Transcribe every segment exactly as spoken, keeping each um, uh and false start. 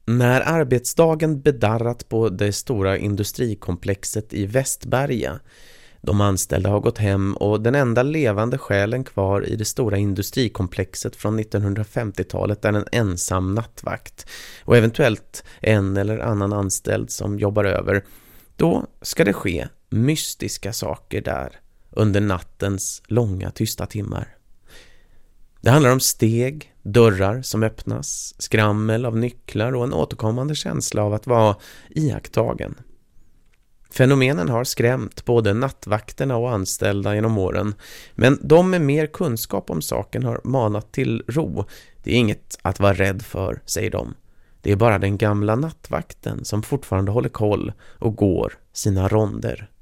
När arbetsdagen bedarrat på det stora industrikomplexet i Västberga, de anställda har gått hem och den enda levande själen kvar i det stora industrikomplexet från nittonhundrafemtiotalet är en ensam nattvakt och eventuellt en eller annan anställd som jobbar över, då ska det ske mystiska saker där under nattens långa tysta timmar. Det handlar om steg, dörrar som öppnas, skrammel av nycklar och en återkommande känsla av att vara iakttagen. Fenomenen har skrämt både nattvakterna och anställda genom åren, men de med mer kunskap om saken har manat till ro. Det är inget att vara rädd för, säger de. Det är bara den gamla nattvakten som fortfarande håller koll och går sina ronder.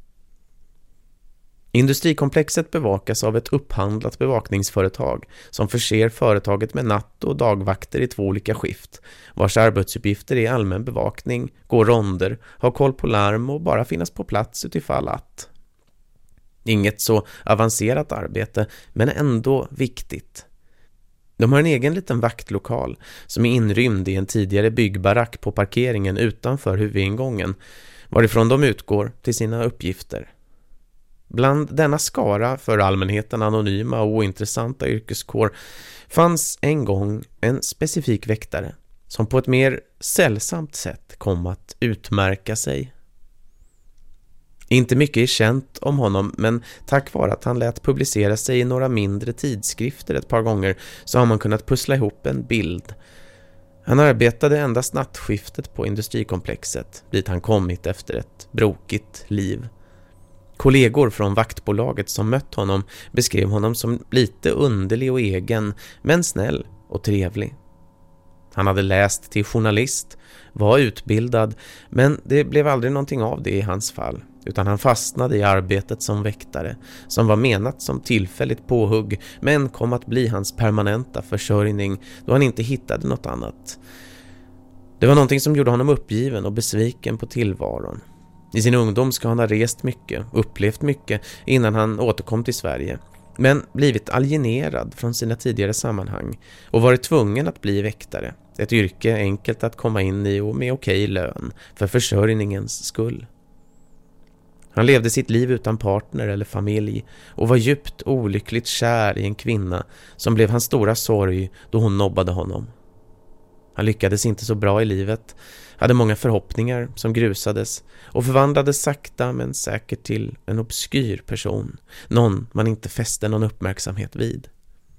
Industrikomplexet bevakas av ett upphandlat bevakningsföretag som förser företaget med natt- och dagvakter i två olika skift, vars arbetsuppgifter är allmän bevakning, gå ronder, ha koll på larm och bara finnas på plats utifall att. Inget så avancerat arbete, men ändå viktigt. De har en egen liten vaktlokal som är inrymd i en tidigare byggbarack på parkeringen utanför huvudingången, varifrån de utgår till sina uppgifter. Bland denna skara för allmänheten anonyma och ointressanta yrkeskår fanns en gång en specifik väktare som på ett mer sällsamt sätt kom att utmärka sig. Inte mycket är känt om honom, men tack vare att han lät publicera sig i några mindre tidskrifter ett par gånger så har man kunnat pussla ihop en bild. Han arbetade endast nattskiftet på industrikomplexet, dit han kommit efter ett brokigt liv. Kollegor från vaktbolaget som mött honom beskrev honom som lite underlig och egen, men snäll och trevlig. Han hade läst till journalist, var utbildad, men det blev aldrig någonting av det i hans fall, utan han fastnade i arbetet som väktare, som var menat som tillfälligt påhugg, men kom att bli hans permanenta försörjning då han inte hittade något annat. Det var någonting som gjorde honom uppgiven och besviken på tillvaron. I sin ungdom ska han ha rest mycket, upplevt mycket innan han återkom till Sverige, men blivit alienerad från sina tidigare sammanhang och varit tvungen att bli väktare. Ett yrke enkelt att komma in i och med okej lön för försörjningens skull. Han levde sitt liv utan partner eller familj och var djupt olyckligt kär i en kvinna som blev hans stora sorg då hon nobbade honom. Han lyckades inte så bra i livet, hade många förhoppningar som grusades och förvandlades sakta men säkert till en obskyr person, någon man inte fäste någon uppmärksamhet vid.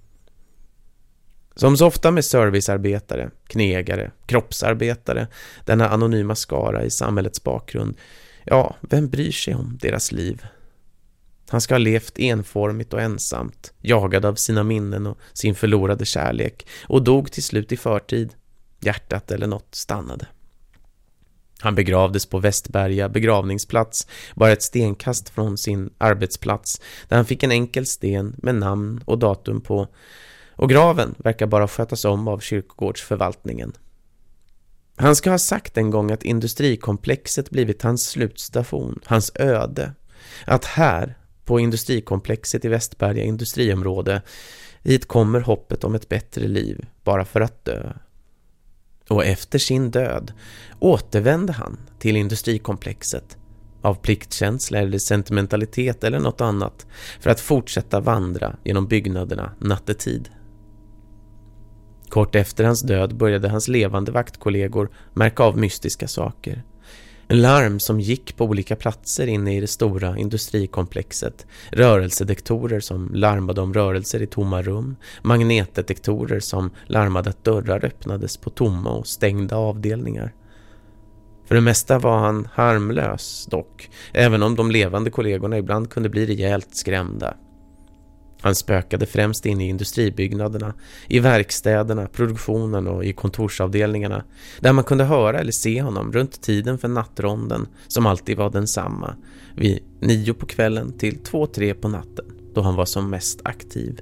Som så ofta med servicearbetare, knegare, kroppsarbetare, denna anonyma skara i samhällets bakgrund, ja, vem bryr sig om deras liv? Han ska ha levt enformigt och ensamt, jagad av sina minnen och sin förlorade kärlek och dog till slut i förtid. Hjärtat eller något stannade. Han begravdes på Västberga begravningsplats, bara ett stenkast från sin arbetsplats, där han fick en enkel sten med namn och datum på, och graven verkar bara skötas om av kyrkogårdsförvaltningen. Han ska ha sagt en gång att industrikomplexet blivit hans slutstation, hans öde, att här på industrikomplexet i Västberga industriområde hit kommer hoppet om ett bättre liv bara för att dö. Och efter sin död återvände han till industrikomplexet av pliktkänsla eller sentimentalitet eller något annat för att fortsätta vandra genom byggnaderna nattetid. Kort efter hans död började hans levande vaktkollegor märka av mystiska saker. En larm som gick på olika platser inne i det stora industrikomplexet, rörelsedektorer som larmade om rörelser i tomma rum, magnetdetektorer som larmade att dörrar öppnades på tomma och stängda avdelningar. För det mesta var han harmlös dock, även om de levande kollegorna ibland kunde bli rejält skrämda. Han spökade främst in i industribyggnaderna, i verkstäderna, produktionen och i kontorsavdelningarna, där man kunde höra eller se honom runt tiden för nattronden som alltid var densamma, vid nio på kvällen till två, tre på natten, då han var som mest aktiv.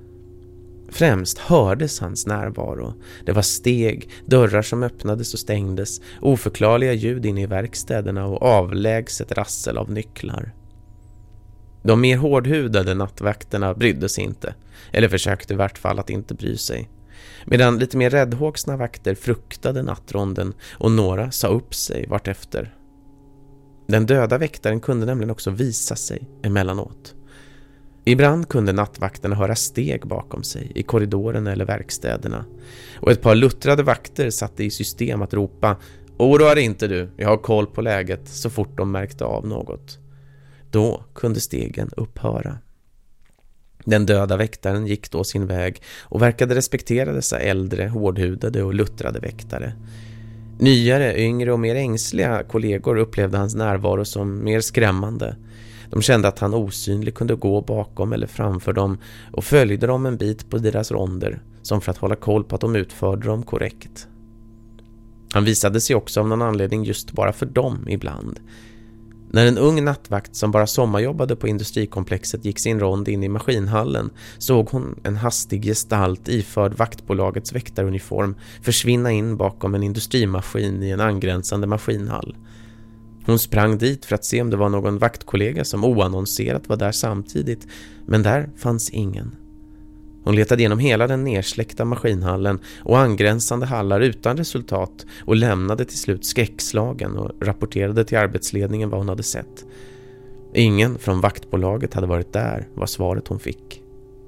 Främst hördes hans närvaro. Det var steg, dörrar som öppnades och stängdes, oförklarliga ljud inne i verkstäderna och avlägset rassel av nycklar. De mer hårdhudade nattvakterna brydde sig inte, eller försökte i vart fall att inte bry sig. medan lite mer räddhågsna vakter fruktade nattronden och några sa upp sig vartefter. Den döda väktaren kunde nämligen också visa sig emellanåt. Ibland kunde nattvakterna höra steg bakom sig i korridoren eller verkstäderna, och ett par luttrade vakter satte i system att ropa "Oroa dig inte du, jag har koll på läget", så fort de märkte av något. Då kunde stegen upphöra. Den döda väktaren gick då sin väg och verkade respektera dessa äldre, hårdhudade och luttrade väktare. Nyare, yngre och mer ängsliga kollegor upplevde hans närvaro som mer skrämmande. De kände att han osynlig kunde gå bakom eller framför dem och följde dem en bit på deras ronder, som för att hålla koll på att de utförde dem korrekt. Han visade sig också av någon anledning just bara för dem ibland. När en ung nattvakt som bara sommarjobbade på industrikomplexet gick sin rond in i maskinhallen såg hon en hastig gestalt iförd vaktbolagets väktaruniform försvinna in bakom en industrimaskin i en angränsande maskinhall. Hon sprang dit för att se om det var någon vaktkollega som oannonserat var där samtidigt, men där fanns ingen. Hon letade igenom hela den nersläckta maskinhallen och angränsande hallar utan resultat och lämnade till slut skräckslagen och rapporterade till arbetsledningen vad hon hade sett. Ingen från vaktbolaget hade varit där, var svaret hon fick.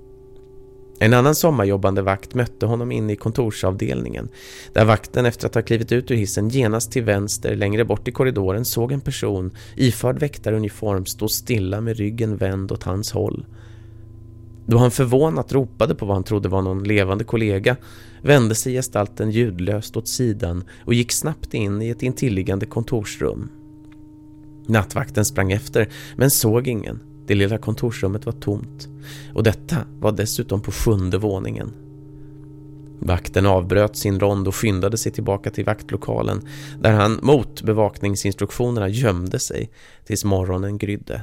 En annan sommarjobbande vakt mötte honom inne i kontorsavdelningen, där vakten efter att ha klivit ut ur hissen genast till vänster längre bort i korridoren såg en person iförd väktaruniform stå stilla med ryggen vänd åt hans håll. Då han förvånat ropade på vad han trodde var någon levande kollega vände sig gestalten ljudlöst åt sidan och gick snabbt in i ett intilliggande kontorsrum. Nattvakten sprang efter men såg ingen. Det lilla kontorsrummet var tomt, och detta var dessutom på sjunde våningen. Vakten avbröt sin rond och skyndade sig tillbaka till vaktlokalen, där han mot bevakningsinstruktionerna gömde sig tills morgonen grydde.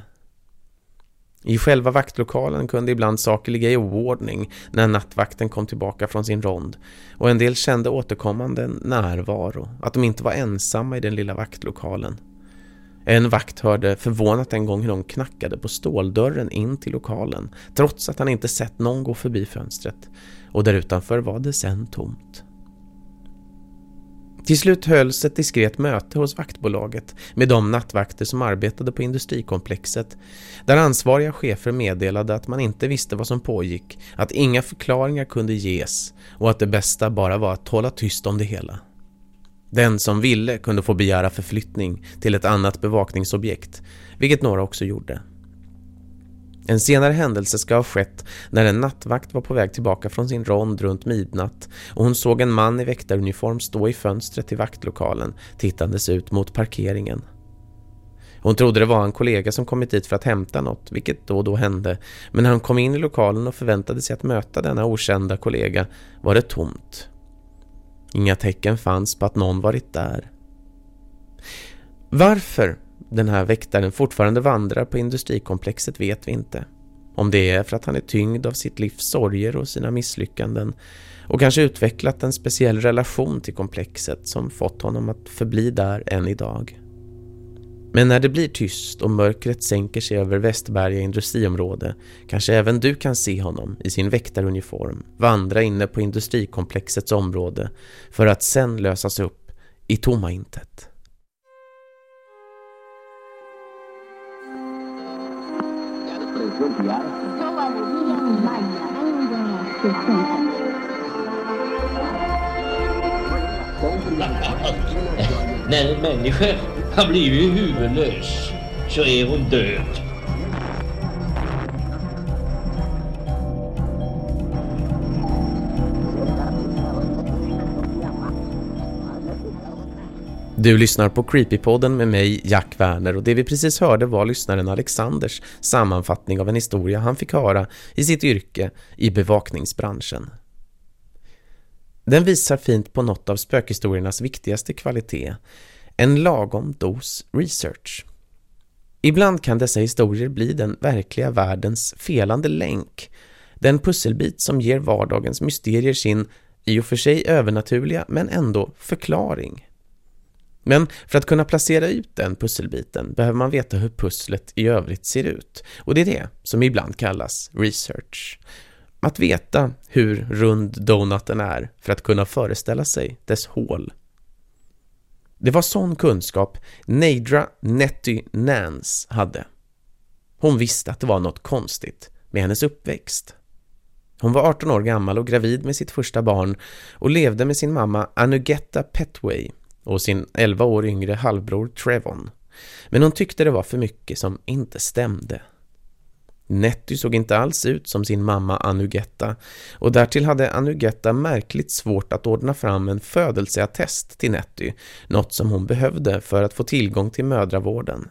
I själva vaktlokalen kunde ibland saker ligga i oordning när nattvakten kom tillbaka från sin rond, och en del kände återkommande närvaro, att de inte var ensamma i den lilla vaktlokalen. En vakt hörde förvånat en gång hur någon knackade på ståldörren in till lokalen, trots att han inte sett någon gå förbi fönstret, och där utanför var det sen tomt. Till slut hölls ett diskret möte hos vaktbolaget med de nattvakter som arbetade på industrikomplexet, där ansvariga chefer meddelade att man inte visste vad som pågick, att inga förklaringar kunde ges och att det bästa bara var att hålla tyst om det hela. Den som ville kunde få begära förflyttning till ett annat bevakningsobjekt, vilket några också gjorde. En senare händelse ska ha skett när en nattvakt var på väg tillbaka från sin rond runt midnatt, och hon såg en man i väktaruniform stå i fönstret till vaktlokalen, tittandes ut mot parkeringen. Hon trodde det var en kollega som kommit dit för att hämta något, vilket då och då hände, men när han kom in i lokalen och förväntade sig att möta denna okända kollega var det tomt. Inga tecken fanns på att någon varit där. Varför den här väktaren fortfarande vandrar på industrikomplexet vet vi inte. Om det är för att han är tyngd av sitt livs sorger och sina misslyckanden, och kanske utvecklat en speciell relation till komplexet som fått honom att förbli där än idag. Men när det blir tyst och mörkret sänker sig över Västberga industriområde, kanske även du kan se honom i sin väktaruniform vandra inne på industrikomplexets område för att sen lösas upp i tomma intet. När en människa har blivit huvudlös så är hon död. Du lyssnar på Creepypodden med mig, Jack Werner, och det vi precis hörde var lyssnaren Alexanders sammanfattning av en historia han fick höra i sitt yrke i bevakningsbranschen. Den visar fint på något av spökhistoriernas viktigaste kvalitet, en lagom dos research. Ibland kan dessa historier bli den verkliga världens felande länk, den pusselbit som ger vardagens mysterier sin i och för sig övernaturliga men ändå förklaring. Men för att kunna placera ut den pusselbiten behöver man veta hur pusslet i övrigt ser ut, och det är det som ibland kallas research. att veta hur rund donaten är för att kunna föreställa sig dess hål. Det var sån kunskap Neidra Nettie Nance hade. Hon visste att det var något konstigt med hennes uppväxt. Hon var arton år gammal och gravid med sitt första barn och levde med sin mamma Anugetta Petway och sin elva år yngre halvbror Trevon. Men hon tyckte det var för mycket som inte stämde. Nettie såg inte alls ut som sin mamma Anugetta och därtill hade Anugetta märkligt svårt att ordna fram en födelseattest till Nettie, något som hon behövde för att få tillgång till mödravården.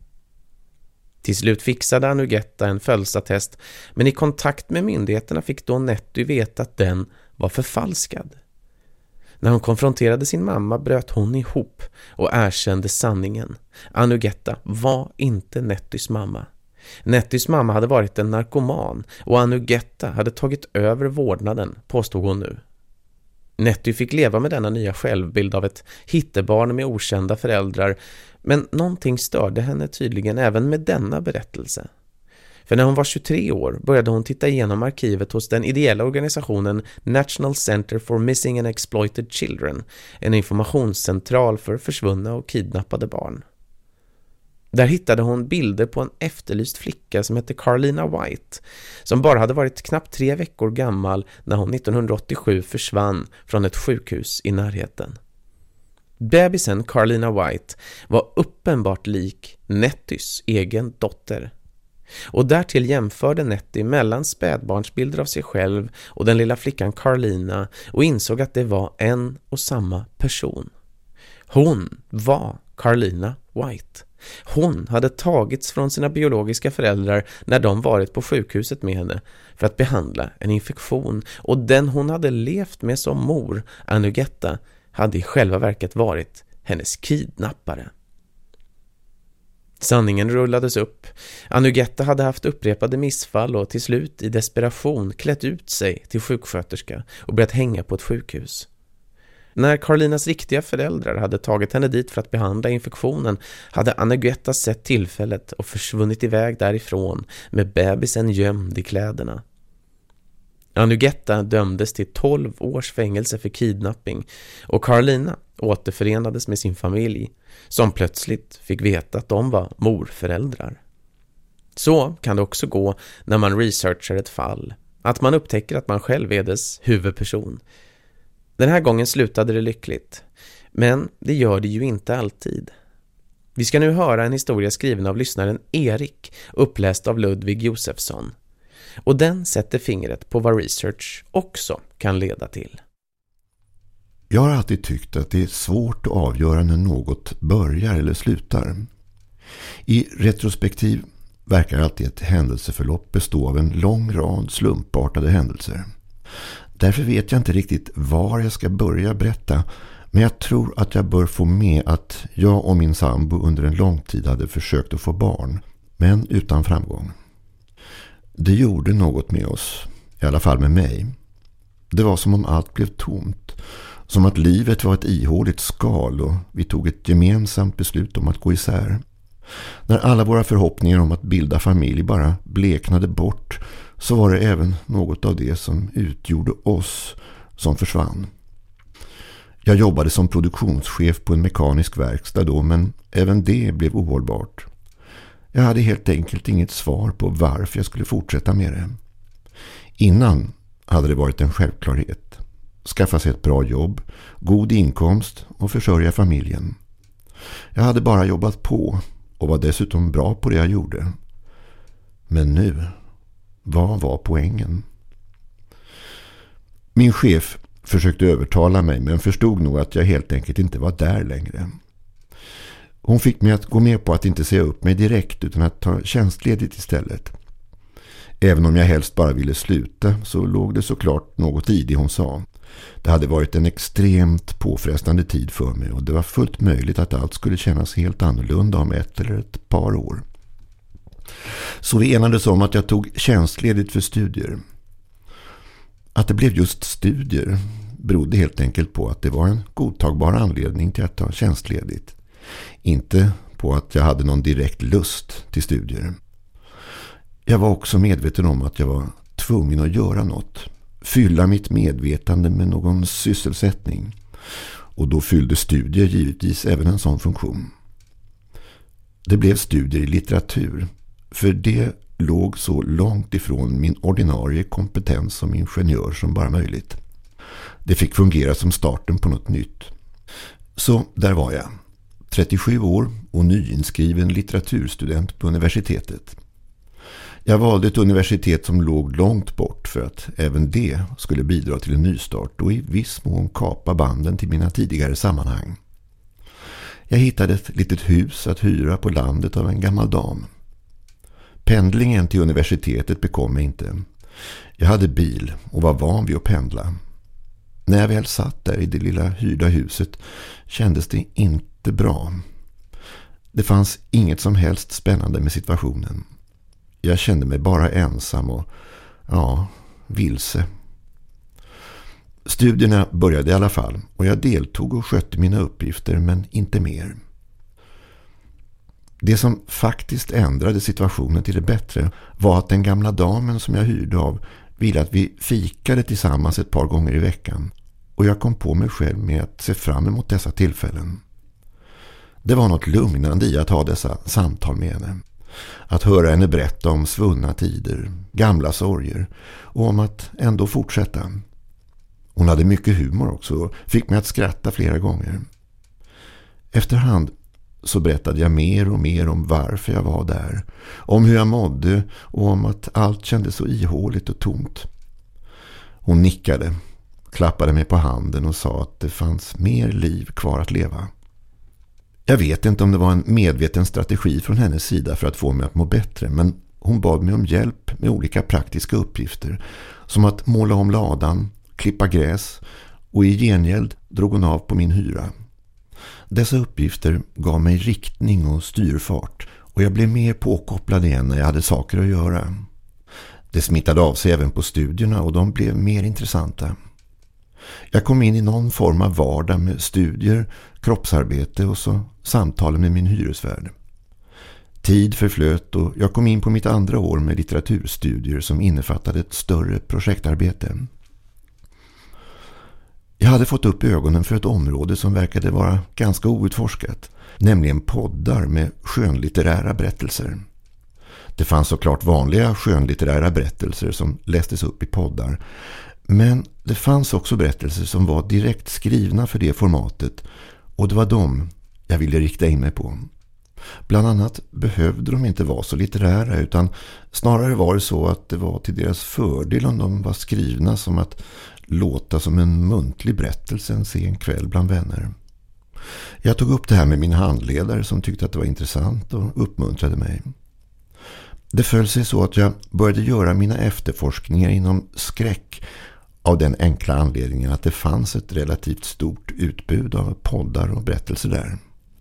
Till slut fixade Anugetta en födelseattest, men i kontakt med myndigheterna fick då Nettie veta att den var förfalskad. När hon konfronterade sin mamma bröt hon ihop och erkände sanningen. Anugetta var inte Netties mamma. Netties mamma hade varit en narkoman och Anugetta hade tagit över vårdnaden, påstod hon nu. Nettie fick leva med denna nya självbild av ett hittebarn med okända föräldrar, men någonting störde henne tydligen även med denna berättelse. För när hon var tjugotre år började hon titta igenom arkivet hos den ideella organisationen National Center for Missing and Exploited Children, en informationscentral för försvunna och kidnappade barn. Där hittade hon bilder på en efterlyst flicka som hette Carlina White, som bara hade varit knappt tre veckor gammal när hon nittonhundraåttiosju försvann från ett sjukhus i närheten. Bebisen Carlina White var uppenbart lik Netties egen dotter. Och därtill jämförde Nettie mellan spädbarnsbilder av sig själv och den lilla flickan Carlina och insåg att det var en och samma person. Hon var Carlina White. Hon hade tagits från sina biologiska föräldrar när de varit på sjukhuset med henne för att behandla en infektion, och den hon hade levt med som mor, Anugetta, hade i själva verket varit hennes kidnappare. Sanningen rullades upp. Anugetta hade haft upprepade missfall och till slut i desperation klätt ut sig till sjuksköterska och börjat hänga på ett sjukhus. När Carlinas riktiga föräldrar hade tagit henne dit för att behandla infektionen hade Anugetta sett tillfället och försvunnit iväg därifrån med bebisen gömd i kläderna. Anugetta dömdes till tolv års fängelse för kidnapping och Carlina återförenades med sin familj som plötsligt fick veta att de var morföräldrar. Så kan det också gå när man researchar ett fall, att man upptäcker att man själv är dess huvudperson. Den här gången slutade det lyckligt, men det gör det ju inte alltid. Vi ska nu höra en historia skriven av lyssnaren Erik, uppläst av Ludvig Josefsson. Och den sätter fingret på vad research också kan leda till. Jag har alltid tyckt att det är svårt att avgöra när något börjar eller slutar. I retrospektiv verkar alltid ett händelseförlopp bestå av en lång rad slumpartade händelser. Därför vet jag inte riktigt var jag ska börja berätta, men jag tror att jag bör få med att jag och min sambo under en lång tid hade försökt att få barn, men utan framgång. Det gjorde något med oss, i alla fall med mig. Det var som om allt blev tomt, som att livet var ett ihåligt skal och vi tog ett gemensamt beslut om att gå isär. När alla våra förhoppningar om att bilda familj bara bleknade bort, så var det även något av det som utgjorde oss som försvann. Jag jobbade som produktionschef på en mekanisk verkstad då, men även det blev ohållbart. Jag hade helt enkelt inget svar på varför jag skulle fortsätta med det. Innan hade det varit en självklarhet. Skaffa sig ett bra jobb, god inkomst och försörja familjen. Jag hade bara jobbat på och var dessutom bra på det jag gjorde. Men nu, vad var poängen? Min chef försökte övertala mig, men förstod nog att jag helt enkelt inte var där längre. Hon fick mig att gå med på att inte säga upp mig direkt utan att ta tjänstledigt istället. Även om jag helst bara ville sluta så låg det såklart något i det hon sa. Det hade varit en extremt påfrestande tid för mig och det var fullt möjligt att allt skulle kännas helt annorlunda om ett eller ett par år. Så vi enades om att jag tog tjänstledigt för studier. Att det blev just studier berodde helt enkelt på att det var en godtagbar anledning till att ta tjänstledigt. Inte på att jag hade någon direkt lust till studier. Jag var också medveten om att jag var tvungen att göra något. Fylla mitt medvetande med någon sysselsättning. Och då fyllde studier givetvis även en sån funktion. Det blev studier i litteratur, för det låg så långt ifrån min ordinarie kompetens som ingenjör som bara möjligt. Det fick fungera som starten på något nytt. Så där var jag, trettiosju år och nyinskriven litteraturstudent på universitetet. Jag valde ett universitet som låg långt bort för att även det skulle bidra till en nystart och i viss mån kapa banden till mina tidigare sammanhang. Jag hittade ett litet hus att hyra på landet av en gammal dam. Pendlingen till universitetet bekom mig inte. Jag hade bil och var van vid att pendla. När jag väl satt där i det lilla hyrda huset kändes det inte bra. Det fanns inget som helst spännande med situationen. Jag kände mig bara ensam och, ja, vilse. Studierna började i alla fall och jag deltog och skötte mina uppgifter men inte mer. Det som faktiskt ändrade situationen till det bättre var att den gamla damen som jag hyrde av ville att vi fikade tillsammans ett par gånger i veckan och jag kom på mig själv med att se fram emot dessa tillfällen. Det var något lugnande i att ha dessa samtal med henne. Att höra henne berätta om svunna tider, gamla sorger och om att ändå fortsätta. Hon hade mycket humor också och fick mig att skratta flera gånger. Efterhand så berättade jag mer och mer om varför jag var där, om hur jag mådde och om att allt kändes så ihåligt och tomt. Hon nickade, klappade mig på handen och sa att det fanns mer liv kvar att leva. Jag vet inte om det var en medveten strategi från hennes sida för att få mig att må bättre, men hon bad mig om hjälp med olika praktiska uppgifter, som att måla om ladan, klippa gräs och i gengäld drog hon av på min hyra. Dessa uppgifter gav mig riktning och styrfart och jag blev mer påkopplad igen när jag hade saker att göra. Det smittade av sig även på studierna och de blev mer intressanta. Jag kom in i någon form av vardag med studier, kroppsarbete och så samtal med min hyresvärd. Tid förflöt och jag kom in på mitt andra år med litteraturstudier som innefattade ett större projektarbete. Jag hade fått upp ögonen för ett område som verkade vara ganska outforskat, nämligen poddar med skönlitterära berättelser. Det fanns såklart vanliga skönlitterära berättelser som lästes upp i poddar, men det fanns också berättelser som var direkt skrivna för det formatet och det var dem jag ville rikta in mig på. Bland annat behövde de inte vara så litterära utan snarare var det så att det var till deras fördel om de var skrivna som att låta som en muntlig berättelse en sen kväll bland vänner. Jag tog upp det här med min handledare som tyckte att det var intressant och uppmuntrade mig. Det föll sig så att jag började göra mina efterforskningar inom skräck av den enkla anledningen att det fanns ett relativt stort utbud av poddar och berättelser där.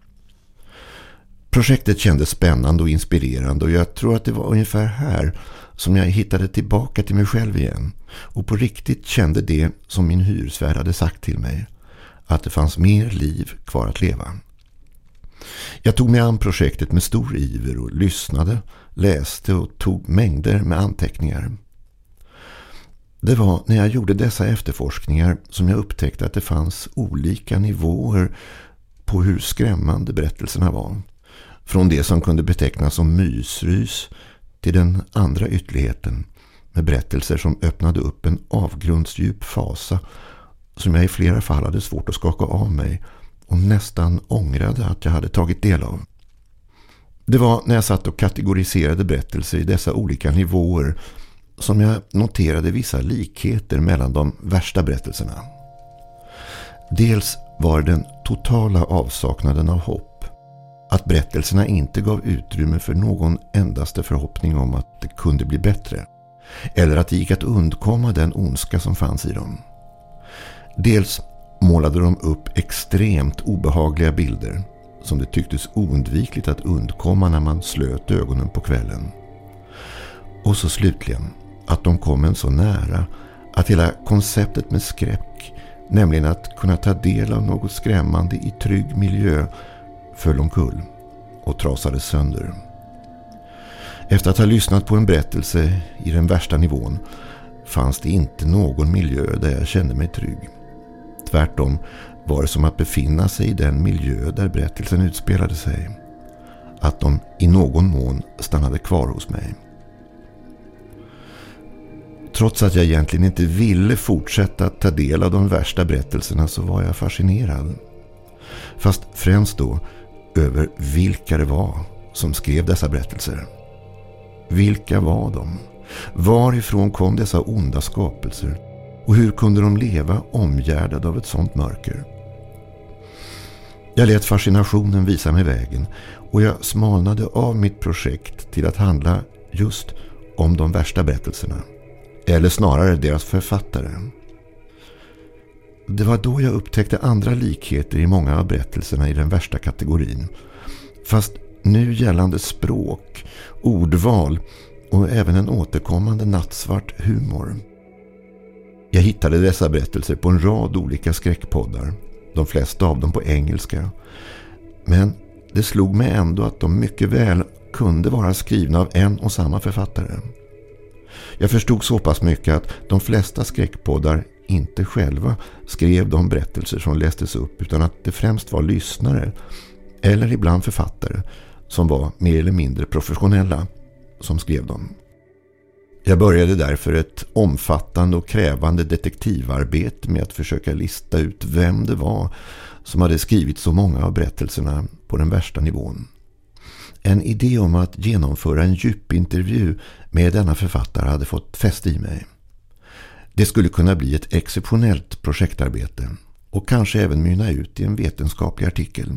Projektet kändes spännande och inspirerande och jag tror att det var ungefär här som jag hittade tillbaka till mig själv igen och på riktigt kände det som min hyresvärd hade sagt till mig, att det fanns mer liv kvar att leva. Jag tog mig an projektet med stor iver och lyssnade, läste och tog mängder med anteckningar. Det var när jag gjorde dessa efterforskningar som jag upptäckte att det fanns olika nivåer på hur skrämmande berättelserna var. Från det som kunde betecknas som mysrys till den andra ytterligheten med berättelser som öppnade upp en avgrundsdjup fasa som jag i flera fall hade svårt att skaka av mig och nästan ångrade att jag hade tagit del av. Det var när jag satt och kategoriserade berättelser i dessa olika nivåer som jag noterade vissa likheter mellan de värsta berättelserna. Dels var den totala avsaknaden av hopp. Att berättelserna inte gav utrymme för någon endaste förhoppning om att det kunde bli bättre. Eller att det gick att undkomma den ondska som fanns i dem. Dels målade de upp extremt obehagliga bilder som det tycktes oundvikligt att undkomma när man slöt ögonen på kvällen. Och så slutligen att de kom en så nära att hela konceptet med skräck, nämligen att kunna ta del av något skrämmande i trygg miljö, föll omkull och trasade sönder. Efter att ha lyssnat på en berättelse i den värsta nivån fanns det inte någon miljö där jag kände mig trygg. Tvärtom var det som att befinna sig i den miljö där berättelsen utspelade sig. Att de i någon mån stannade kvar hos mig. Trots att jag egentligen inte ville fortsätta att ta del av de värsta berättelserna så var jag fascinerad. Fast främst då över vilka det var som skrev dessa berättelser. Vilka var de? Varifrån kom dessa onda skapelser? Och hur kunde de leva omgärdade av ett sånt mörker? Jag lät fascinationen visa mig vägen och jag smalnade av mitt projekt till att handla just om de värsta berättelserna. Eller snarare deras författare. Det var då jag upptäckte andra likheter i många av berättelserna i den värsta kategorin. Fast nu gällande språk, ordval och även en återkommande nattsvart humor. Jag hittade dessa berättelser på en rad olika skräckpoddar, de flesta av dem på engelska. Men det slog mig ändå att de mycket väl kunde vara skrivna av en och samma författare. Jag förstod så pass mycket att de flesta skräckpoddar inte själva skrev de berättelser som lästes upp utan att det främst var lyssnare eller ibland författare som var mer eller mindre professionella som skrev dem. Jag började därför ett omfattande och krävande detektivarbete med att försöka lista ut vem det var som hade skrivit så många av berättelserna på den värsta nivån. En idé om att genomföra en djupintervju med denna författare hade fått fäste i mig. Det skulle kunna bli ett exceptionellt projektarbete och kanske även mynna ut i en vetenskaplig artikel.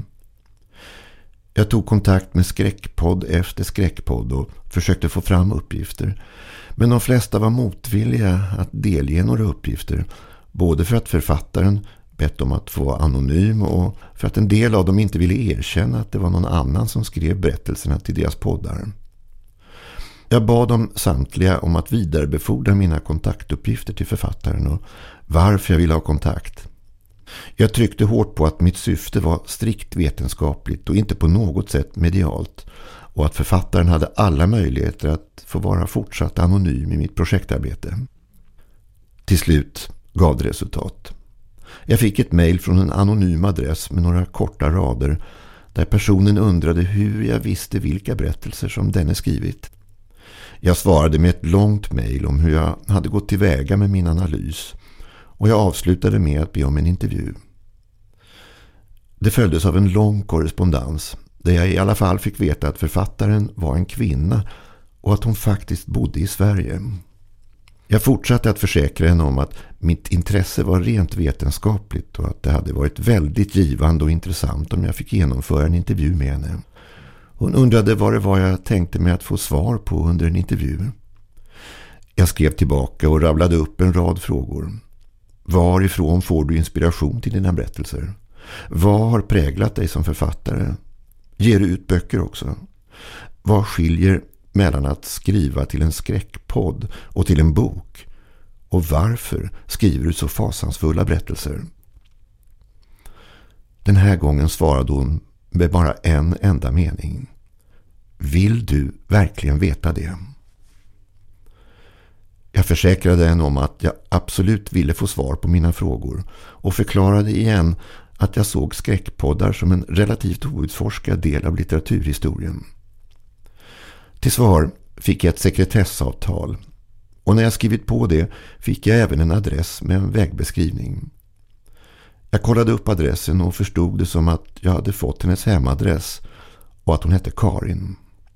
Jag tog kontakt med skräckpodd efter skräckpodd och försökte få fram uppgifter. Men de flesta var motvilliga att delge några uppgifter, både för att författaren bett om att få vara anonym och för att en del av dem inte ville erkänna att det var någon annan som skrev berättelserna till deras poddar. Jag bad dem samtliga om att vidarebefordra mina kontaktuppgifter till författaren och varför jag ville ha kontakt. Jag tryckte hårt på att mitt syfte var strikt vetenskapligt och inte på något sätt medialt och att författaren hade alla möjligheter att få vara fortsatt anonym i mitt projektarbete. Till slut gav det resultat. Jag fick ett mejl från en anonym adress med några korta rader där personen undrade hur jag visste vilka berättelser som denne skrivit. Jag svarade med ett långt mejl om hur jag hade gått tillväga med min analys och jag avslutade med att be om en intervju. Det följdes av en lång korrespondens där jag i alla fall fick veta att författaren var en kvinna och att hon faktiskt bodde i Sverige. Jag fortsatte att försäkra henne om att mitt intresse var rent vetenskapligt och att det hade varit väldigt givande och intressant om jag fick genomföra en intervju med henne. Hon undrade vad det var jag tänkte mig att få svar på under en intervju. Jag skrev tillbaka och rabblade upp en rad frågor. Varifrån får du inspiration till dina berättelser? Vad har präglat dig som författare? Ger du ut böcker också? Vad skiljer mellan att skriva till en skräckpodd och till en bok? Och varför skriver du så fasansfulla berättelser? Den här gången svarade hon med bara en enda mening. Vill du verkligen veta det? Jag försäkrade henne om att jag absolut ville få svar på mina frågor och förklarade igen att jag såg skräckpoddar som en relativt outforskad del av litteraturhistorien. Till svar fick jag ett sekretessavtal och när jag skrivit på det fick jag även en adress med en vägbeskrivning. Jag kollade upp adressen och förstod det som att jag hade fått hennes hemadress och att hon hette Karin.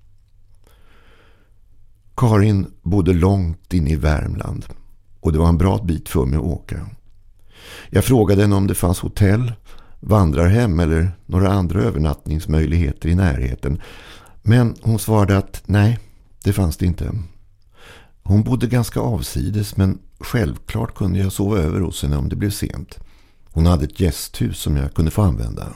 Karin bodde långt in i Värmland och det var en bra bit för mig att åka. Jag frågade henne om det fanns hotell, vandrarhem eller några andra övernattningsmöjligheter i närheten. Men hon svarade att nej, det fanns det inte. Hon bodde ganska avsides men självklart kunde jag sova över hos henne om det blev sent. Hon hade ett gästhus som jag kunde få använda.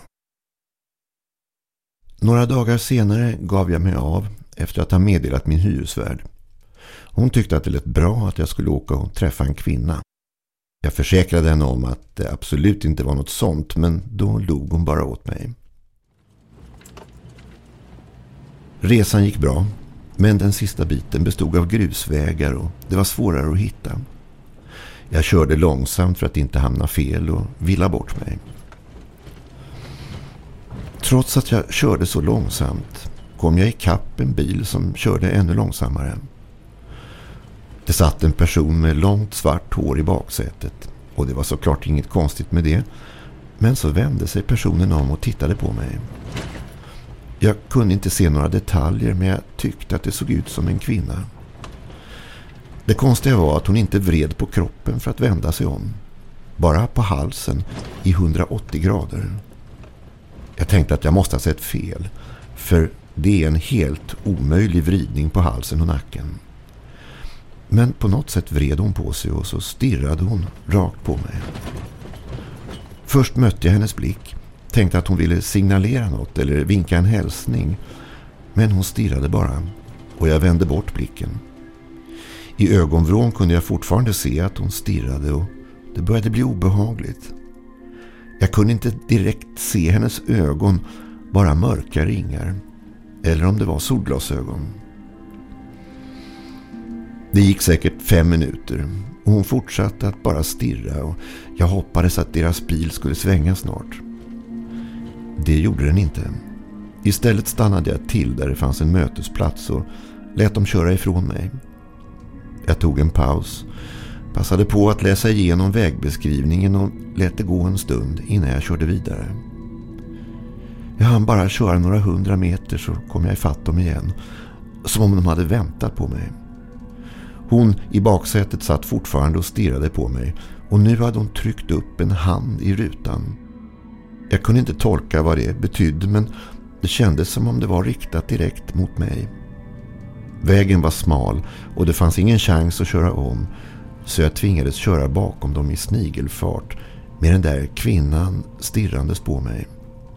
Några dagar senare gav jag mig av efter att ha meddelat min hyresvärd. Hon tyckte att det lät bra att jag skulle åka och träffa en kvinna. Jag försäkrade henne om att det absolut inte var något sånt, men då log hon bara åt mig. Resan gick bra, men den sista biten bestod av grusvägar och det var svårare att hitta. Jag körde långsamt för att inte hamna fel och villa bort mig. Trots att jag körde så långsamt kom jag ikapp en bil som körde ännu långsammare. Det satt en person med långt svart hår i baksätet och det var såklart inget konstigt med det. Men så vände sig personen om och tittade på mig. Jag kunde inte se några detaljer, men jag tyckte att det såg ut som en kvinna. Det konstiga var att hon inte vred på kroppen för att vända sig om. Bara på halsen i hundraåttio grader. Jag tänkte att jag måste ha sett fel, för det är en helt omöjlig vridning på halsen och nacken. Men på något sätt vred hon på sig och så stirrade hon rakt på mig. Först mötte jag hennes blick, tänkte att hon ville signalera något eller vinka en hälsning. Men hon stirrade bara och jag vände bort blicken. I ögonvrån kunde jag fortfarande se att hon stirrade och det började bli obehagligt. Jag kunde inte direkt se hennes ögon, bara mörka ringar. Eller om det var solglasögon. Det gick säkert fem minuter och hon fortsatte att bara stirra och jag hoppades att deras bil skulle svänga snart. Det gjorde den inte. Istället stannade jag till där det fanns en mötesplats och lät dem köra ifrån mig. Jag tog en paus, passade på att läsa igenom vägbeskrivningen och lät det gå en stund innan jag körde vidare. Jag hann bara köra några hundra meter så kom jag ifatt dem igen, som om de hade väntat på mig. Hon i baksätet satt fortfarande och stirrade på mig och nu hade hon tryckt upp en hand i rutan. Jag kunde inte tolka vad det betydde, men det kändes som om det var riktat direkt mot mig. Vägen var smal och det fanns ingen chans att köra om, så jag tvingades köra bakom dem i snigelfart med den där kvinnan stirrandes på mig.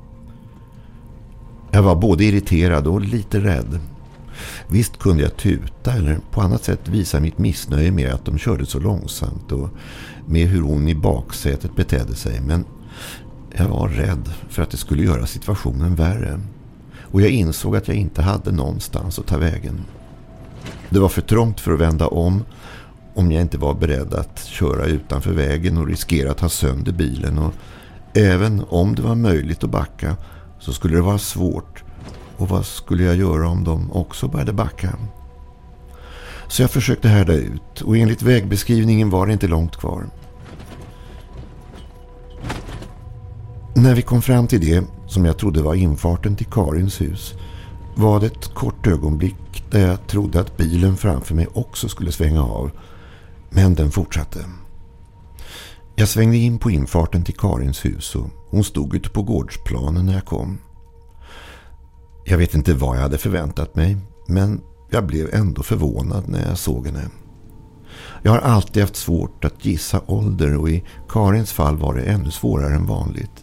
Jag var både irriterad och lite rädd. Visst kunde jag tuta eller på annat sätt visa mitt missnöje med att de körde så långsamt och med hur hon i baksätet betedde sig, men jag var rädd för att det skulle göra situationen värre. Och jag insåg att jag inte hade någonstans att ta vägen. Det var för trångt för att vända om om jag inte var beredd att köra utanför vägen och riskera att ha sönder bilen, och även om det var möjligt att backa så skulle det vara svårt. Och vad skulle jag göra om de också började backa? Så jag försökte härda ut och enligt vägbeskrivningen var det inte långt kvar. När vi kom fram till det som jag trodde var infarten till Karins hus var det ett kort ögonblick där jag trodde att bilen framför mig också skulle svänga av. Men den fortsatte. Jag svängde in på infarten till Karins hus och hon stod ute på gårdsplanen när jag kom. Jag vet inte vad jag hade förväntat mig, men jag blev ändå förvånad när jag såg henne. Jag har alltid haft svårt att gissa ålder och i Karins fall var det ännu svårare än vanligt.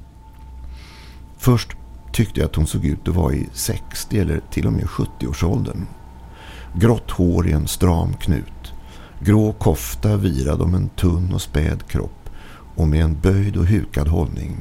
Först tyckte jag att hon såg ut att vara i sextio eller till och med sjuttio-årsåldern. Grått hår i en stram knut, grå kofta virad om en tunn och späd kropp och med en böjd och hukad hållning.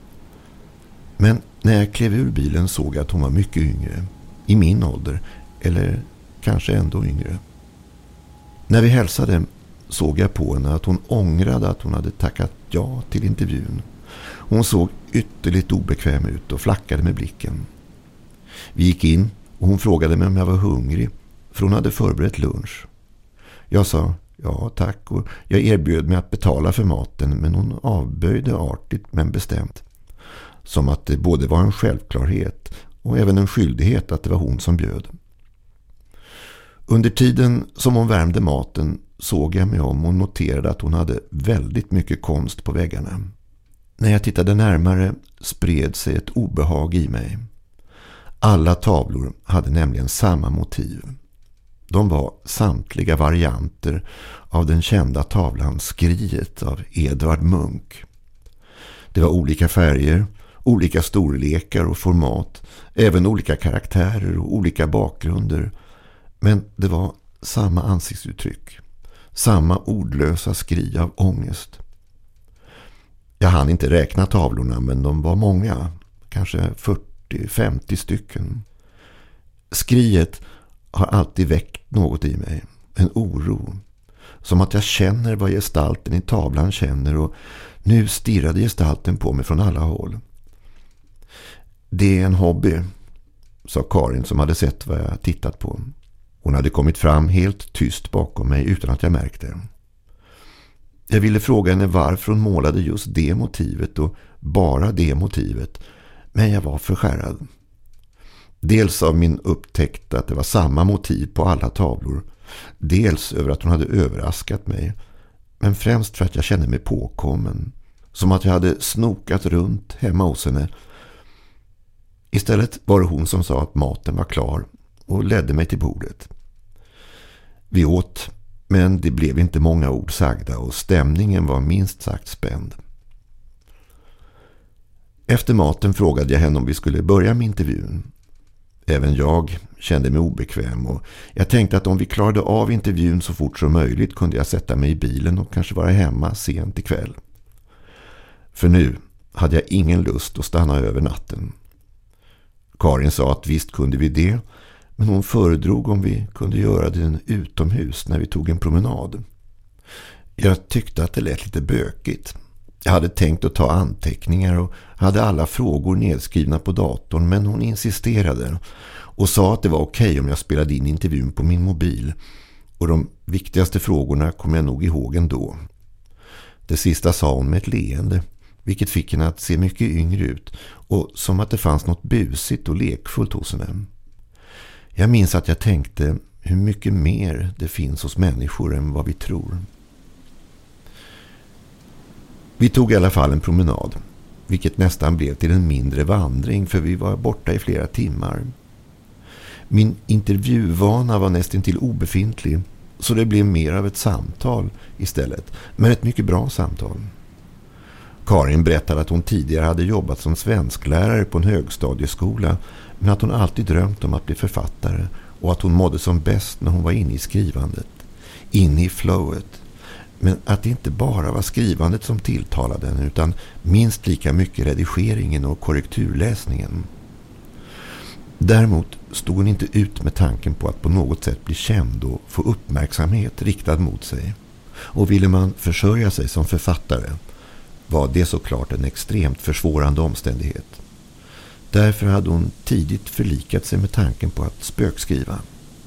Men när jag klev ur bilen såg jag att hon var mycket yngre, i min ålder, eller kanske ändå yngre. När vi hälsade såg jag på henne att hon ångrade att hon hade tackat ja till intervjun. Hon såg ytterligt obekväm ut och flackade med blicken. Vi gick in och hon frågade mig om jag var hungrig, för hon hade förberett lunch. Jag sa ja tack och jag erbjöd mig att betala för maten, men hon avböjde artigt men bestämt. Som att det både var en självklarhet och även en skyldighet att det var hon som bjöd. Under tiden som hon värmde maten såg jag mig om och noterade att hon hade väldigt mycket konst på väggarna. När jag tittade närmare spred sig ett obehag i mig. Alla tavlor hade nämligen samma motiv. De var samtliga varianter av den kända tavlan Skriet av Edvard Munch. Det var olika färger, olika storlekar och format, även olika karaktärer och olika bakgrunder. Men det var samma ansiktsuttryck, samma ordlösa skri av ångest. Jag hann inte räkna tavlorna, men de var många, kanske fyrtio femtio stycken. Skriet har alltid väckt något i mig, en oro. Som att jag känner vad gestalten i tavlan känner, och nu stirrade gestalten på mig från alla håll. Det är en hobby, sa Karin som hade sett vad jag tittat på. Hon hade kommit fram helt tyst bakom mig utan att jag märkte. Jag ville fråga henne varför hon målade just det motivet och bara det motivet, men jag var förskärrad. Dels av min upptäckt att det var samma motiv på alla tavlor, dels över att hon hade överraskat mig, men främst för att jag kände mig påkommen, som att jag hade snokat runt hemma hos henne. Istället var det hon som sa att maten var klar och ledde mig till bordet. Vi åt, men det blev inte många ord sagda och stämningen var minst sagt spänd. Efter maten frågade jag henne om vi skulle börja med intervjun. Även jag kände mig obekväm och jag tänkte att om vi klarade av intervjun så fort som möjligt kunde jag sätta mig i bilen och kanske vara hemma sent ikväll. För nu hade jag ingen lust att stanna över natten. Karin sa att visst kunde vi det, men hon föredrog om vi kunde göra det utomhus när vi tog en promenad. Jag tyckte att det lät lite bökigt. Jag hade tänkt att ta anteckningar och hade alla frågor nedskrivna på datorn, men hon insisterade och sa att det var okej om jag spelade in intervjun på min mobil, och de viktigaste frågorna kom jag nog ihåg ändå. Det sista sa hon med ett leende, vilket fick henne att se mycket yngre ut och som att det fanns något busigt och lekfullt hos henne. Jag minns att jag tänkte hur mycket mer det finns hos människor än vad vi tror. Vi tog i alla fall en promenad, vilket nästan blev till en mindre vandring för vi var borta i flera timmar. Min intervjuvana var nästan till obefintlig, så det blev mer av ett samtal istället, men ett mycket bra samtal. Karin berättade att hon tidigare hade jobbat som svensklärare på en högstadieskola, men att hon alltid drömt om att bli författare och att hon mådde som bäst när hon var inne i skrivandet, inne i flowet. Men att det inte bara var skrivandet som tilltalade henne utan minst lika mycket redigeringen och korrekturläsningen. Däremot stod hon inte ut med tanken på att på något sätt bli känd och få uppmärksamhet riktad mot sig. Och ville man försörja sig som författare var det såklart en extremt försvårande omständighet. Därför hade hon tidigt förlikat sig med tanken på att spökskriva.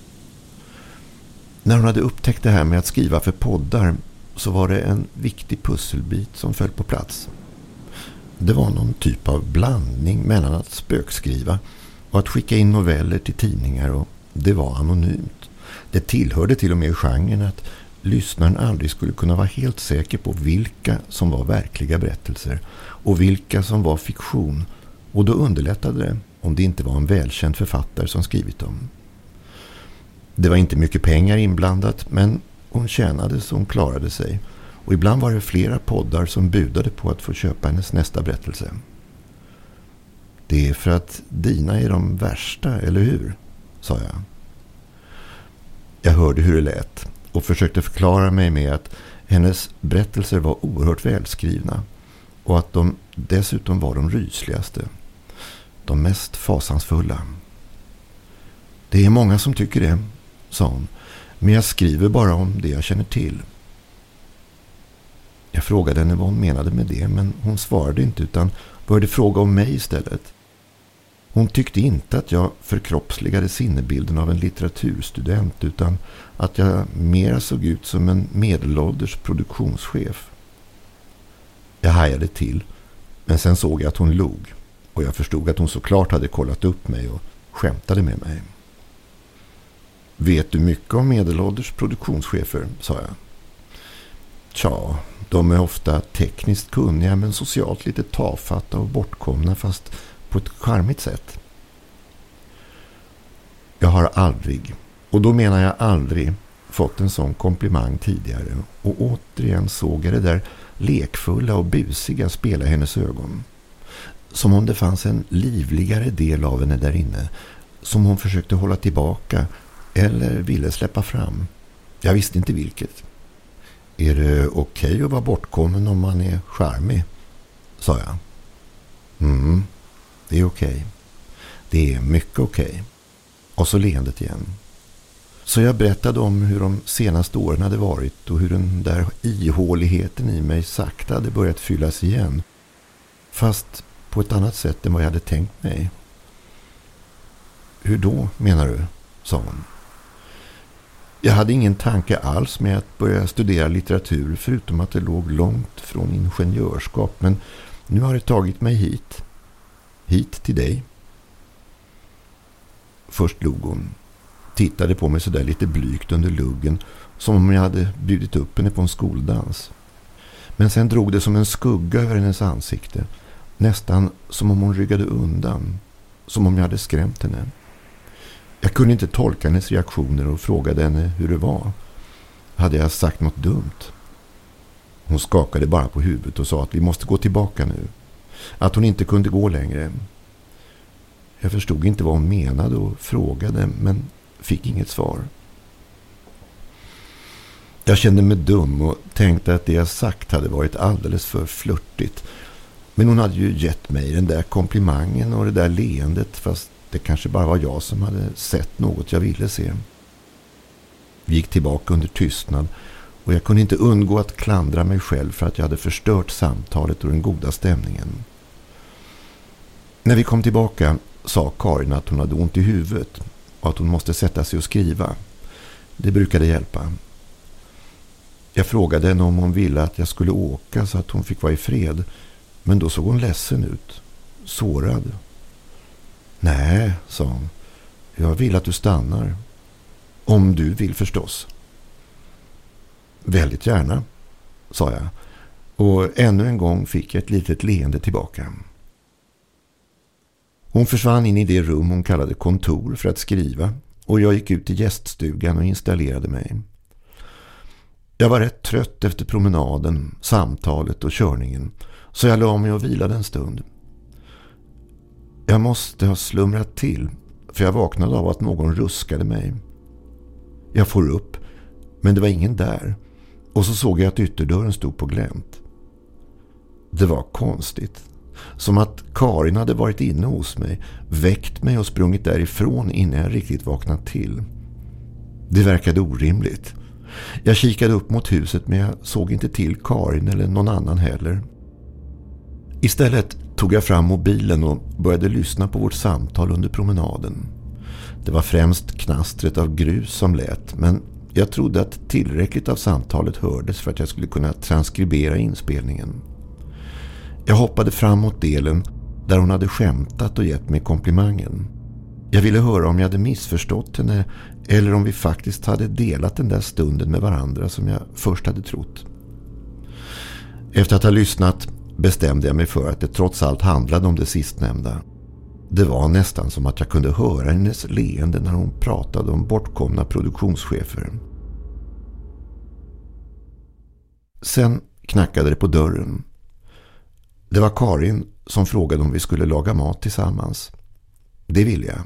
När hon hade upptäckt det här med att skriva för poddar så var det en viktig pusselbit som föll på plats. Det var någon typ av blandning mellan att spökskriva och att skicka in noveller till tidningar, och det var anonymt. Det tillhörde till och med genren att lyssnaren aldrig skulle kunna vara helt säker på vilka som var verkliga berättelser och vilka som var fiktion, och då underlättade det om det inte var en välkänd författare som skrivit dem. Det var inte mycket pengar inblandat, men hon tjänade så hon klarade sig, och ibland var det flera poddar som budade på att få köpa hennes nästa berättelse. Det är för att dina är de värsta, eller hur? Sa jag. Jag hörde hur det lät och försökte förklara mig med att hennes berättelser var oerhört välskrivna och att de dessutom var de rysligaste, de mest fasansfulla. Det är många som tycker det, sa hon, men jag skriver bara om det jag känner till. Jag frågade henne vad hon menade med det, men hon svarade inte utan började fråga om mig istället. Hon tyckte inte att jag förkroppsligade sinnebilden av en litteraturstudent utan att jag mer såg ut som en medelålders produktionschef. Jag hajade till, men sen såg jag att hon log och jag förstod att hon såklart hade kollat upp mig och skämtade med mig. Vet du mycket om medelålders produktionschefer, sa jag. Tja, de är ofta tekniskt kunniga men socialt lite tafatta och bortkomna, fast på ett charmigt sätt. Jag har aldrig, och då menar jag aldrig, fått en sån komplimang tidigare, och återigen såg jag det där lekfulla och busiga spela i hennes ögon. Som om det fanns en livligare del av henne där inne, som hon försökte hålla tillbaka eller ville släppa fram. Jag visste inte vilket. Är det okej att vara bortkommen om man är charmig? Sa jag. Mm, det är okej. Det är mycket okej. Och så leendet igen. Så jag berättade om hur de senaste åren hade varit och hur den där ihåligheten i mig sakta hade börjat fyllas igen. Fast på ett annat sätt än vad jag hade tänkt mig. Hur då, menar du? Sa hon. Jag hade ingen tanke alls med att börja studera litteratur förutom att det låg långt från ingenjörskap. Men nu har det tagit mig hit. Hit till dig. Först log hon. Tittade på mig så där lite blygt under luggen, som om jag hade bjudit upp henne på en skoldans. Men sen drog det som en skugga över hennes ansikte. Nästan som om hon ryggade undan. Som om jag hade skrämt henne. Jag kunde inte tolka hennes reaktioner och frågade henne hur det var. Hade jag sagt något dumt? Hon skakade bara på huvudet och sa att vi måste gå tillbaka nu. Att hon inte kunde gå längre. Jag förstod inte vad hon menade och frågade, men fick inget svar. Jag kände mig dum och tänkte att det jag sagt hade varit alldeles för flörtigt. Men hon hade ju gett mig den där komplimangen och det där leendet, fast det kanske bara var jag som hade sett något jag ville se. Vi gick tillbaka under tystnad och jag kunde inte undgå att klandra mig själv för att jag hade förstört samtalet och den goda stämningen. När vi kom tillbaka sa Karin att hon hade ont i huvudet och att hon måste sätta sig och skriva. Det brukade hjälpa. Jag frågade henne om hon ville att jag skulle åka så att hon fick vara i fred, men då såg hon ledsen ut. Sårad. Nej, sa hon. Jag vill att du stannar. Om du vill förstås. Väldigt gärna, sa jag. Och ännu en gång fick jag ett litet leende tillbaka. Hon försvann in i det rum hon kallade kontor för att skriva och jag gick ut i gäststugan och installerade mig. Jag var rätt trött efter promenaden, samtalet och körningen, så jag la mig och vilade en stund. Jag måste ha slumrat till, för jag vaknade av att någon ruskade mig. Jag får upp, men det var ingen där, och så såg jag att ytterdörren stod på glänt. Det var konstigt. Som att Karin hade varit inne hos mig, väckt mig och sprungit därifrån innan jag riktigt vaknat till. Det verkade orimligt. Jag kikade upp mot huset men jag såg inte till Karin eller någon annan heller. Istället tog jag fram mobilen och började lyssna på vårt samtal under promenaden. Det var främst knastret av grus som lät, men jag trodde att tillräckligt av samtalet hördes för att jag skulle kunna transkribera inspelningen. Jag hoppade fram mot delen där hon hade skämtat och gett mig komplimangen. Jag ville höra om jag hade missförstått henne eller om vi faktiskt hade delat den där stunden med varandra som jag först hade trott. Efter att ha lyssnat bestämde jag mig för att det trots allt handlade om det sistnämnda. Det var nästan som att jag kunde höra hennes leende när hon pratade om bortkomna produktionschefer. Sen knackade det på dörren. Det var Karin som frågade om vi skulle laga mat tillsammans. Det ville jag.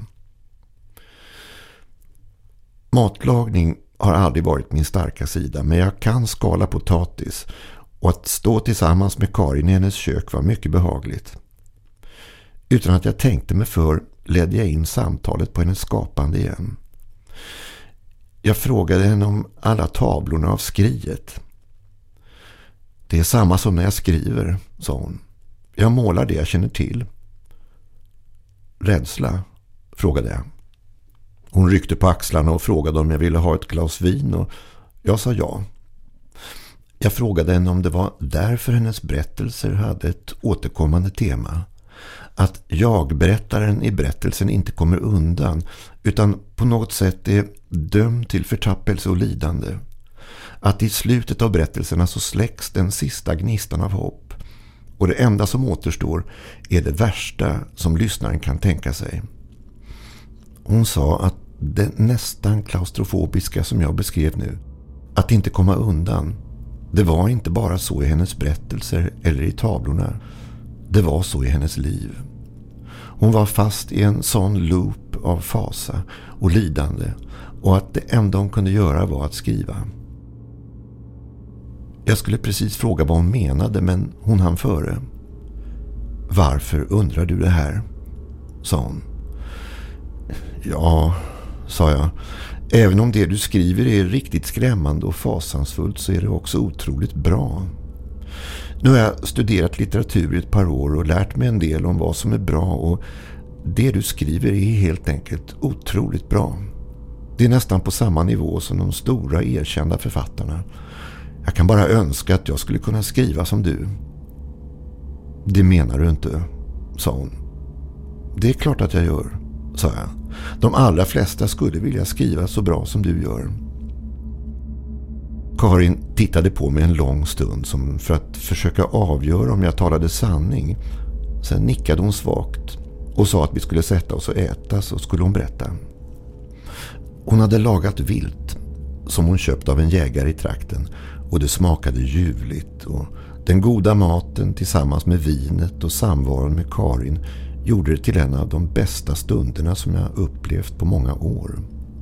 Matlagning har aldrig varit min starka sida, men jag kan skala potatis och att stå tillsammans med Karin i hennes kök var mycket behagligt. Utan att jag tänkte mig för ledde jag in samtalet på hennes skapande igen. Jag frågade henne om alla tavlorna av skriet. Det är samma som när jag skriver, sa hon. Jag målar det jag känner till. Rädsla, frågade jag. Hon ryckte på axlarna och frågade om jag ville ha ett glas vin och jag sa ja. Jag frågade henne om det var därför hennes berättelser hade ett återkommande tema. Att jag-berättaren i berättelsen inte kommer undan utan på något sätt är dömd till förtappelse och lidande. Att i slutet av berättelserna så släcks den sista gnistan av hopp. Och det enda som återstår är det värsta som lyssnaren kan tänka sig. Hon sa att det nästan klaustrofobiska som jag beskrev nu, att inte komma undan, det var inte bara så i hennes berättelser eller i tavlorna. Det var så i hennes liv. Hon var fast i en sån loop av fasa och lidande och att det enda hon kunde göra var att skriva. Jag skulle precis fråga vad hon menade, men hon hann före. Varför undrar du det här? Sa hon. Ja, sa jag. Även om det du skriver är riktigt skrämmande och fasansfullt så är det också otroligt bra. Nu har jag studerat litteratur i ett par år och lärt mig en del om vad som är bra, och det du skriver är helt enkelt otroligt bra. Det är nästan på samma nivå som de stora erkända författarna. Jag kan bara önska att jag skulle kunna skriva som du. Det menar du inte, sa hon. Det är klart att jag gör, sa jag. De allra flesta skulle vilja skriva så bra som du gör. Karin tittade på mig en lång stund som för att försöka avgöra om jag talade sanning. Sen nickade hon svagt och sa att vi skulle sätta oss och äta, så skulle hon berätta. Hon hade lagat vilt som hon köpt av en jägare i trakten, och det smakade ljuvligt, och den goda maten tillsammans med vinet och samvaron med Karin gjorde det till en av de bästa stunderna som jag upplevt på många år.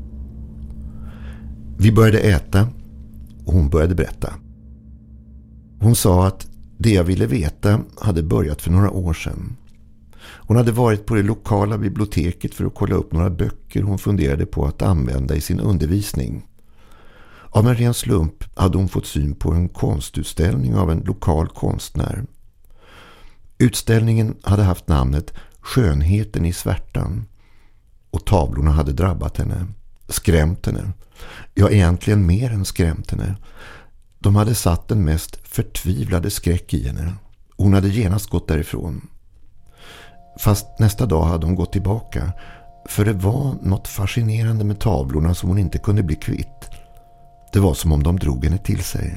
Vi började äta och hon började berätta. Hon sa att det jag ville veta hade börjat för några år sedan. Hon hade varit på det lokala biblioteket för att kolla upp några böcker hon funderade på att använda i sin undervisning. Av en ren slump hade hon fått syn på en konstutställning av en lokal konstnär. Utställningen hade haft namnet Skönheten i svärtan, och tavlorna hade drabbat henne, skrämt henne. Ja, egentligen mer än skrämt henne. De hade satt den mest förtvivlade skräck i henne. Hon hade genast gått därifrån. Fast nästa dag hade hon gått tillbaka, för det var något fascinerande med tavlorna som hon inte kunde bli kvitt. Det var som om de drog henne till sig.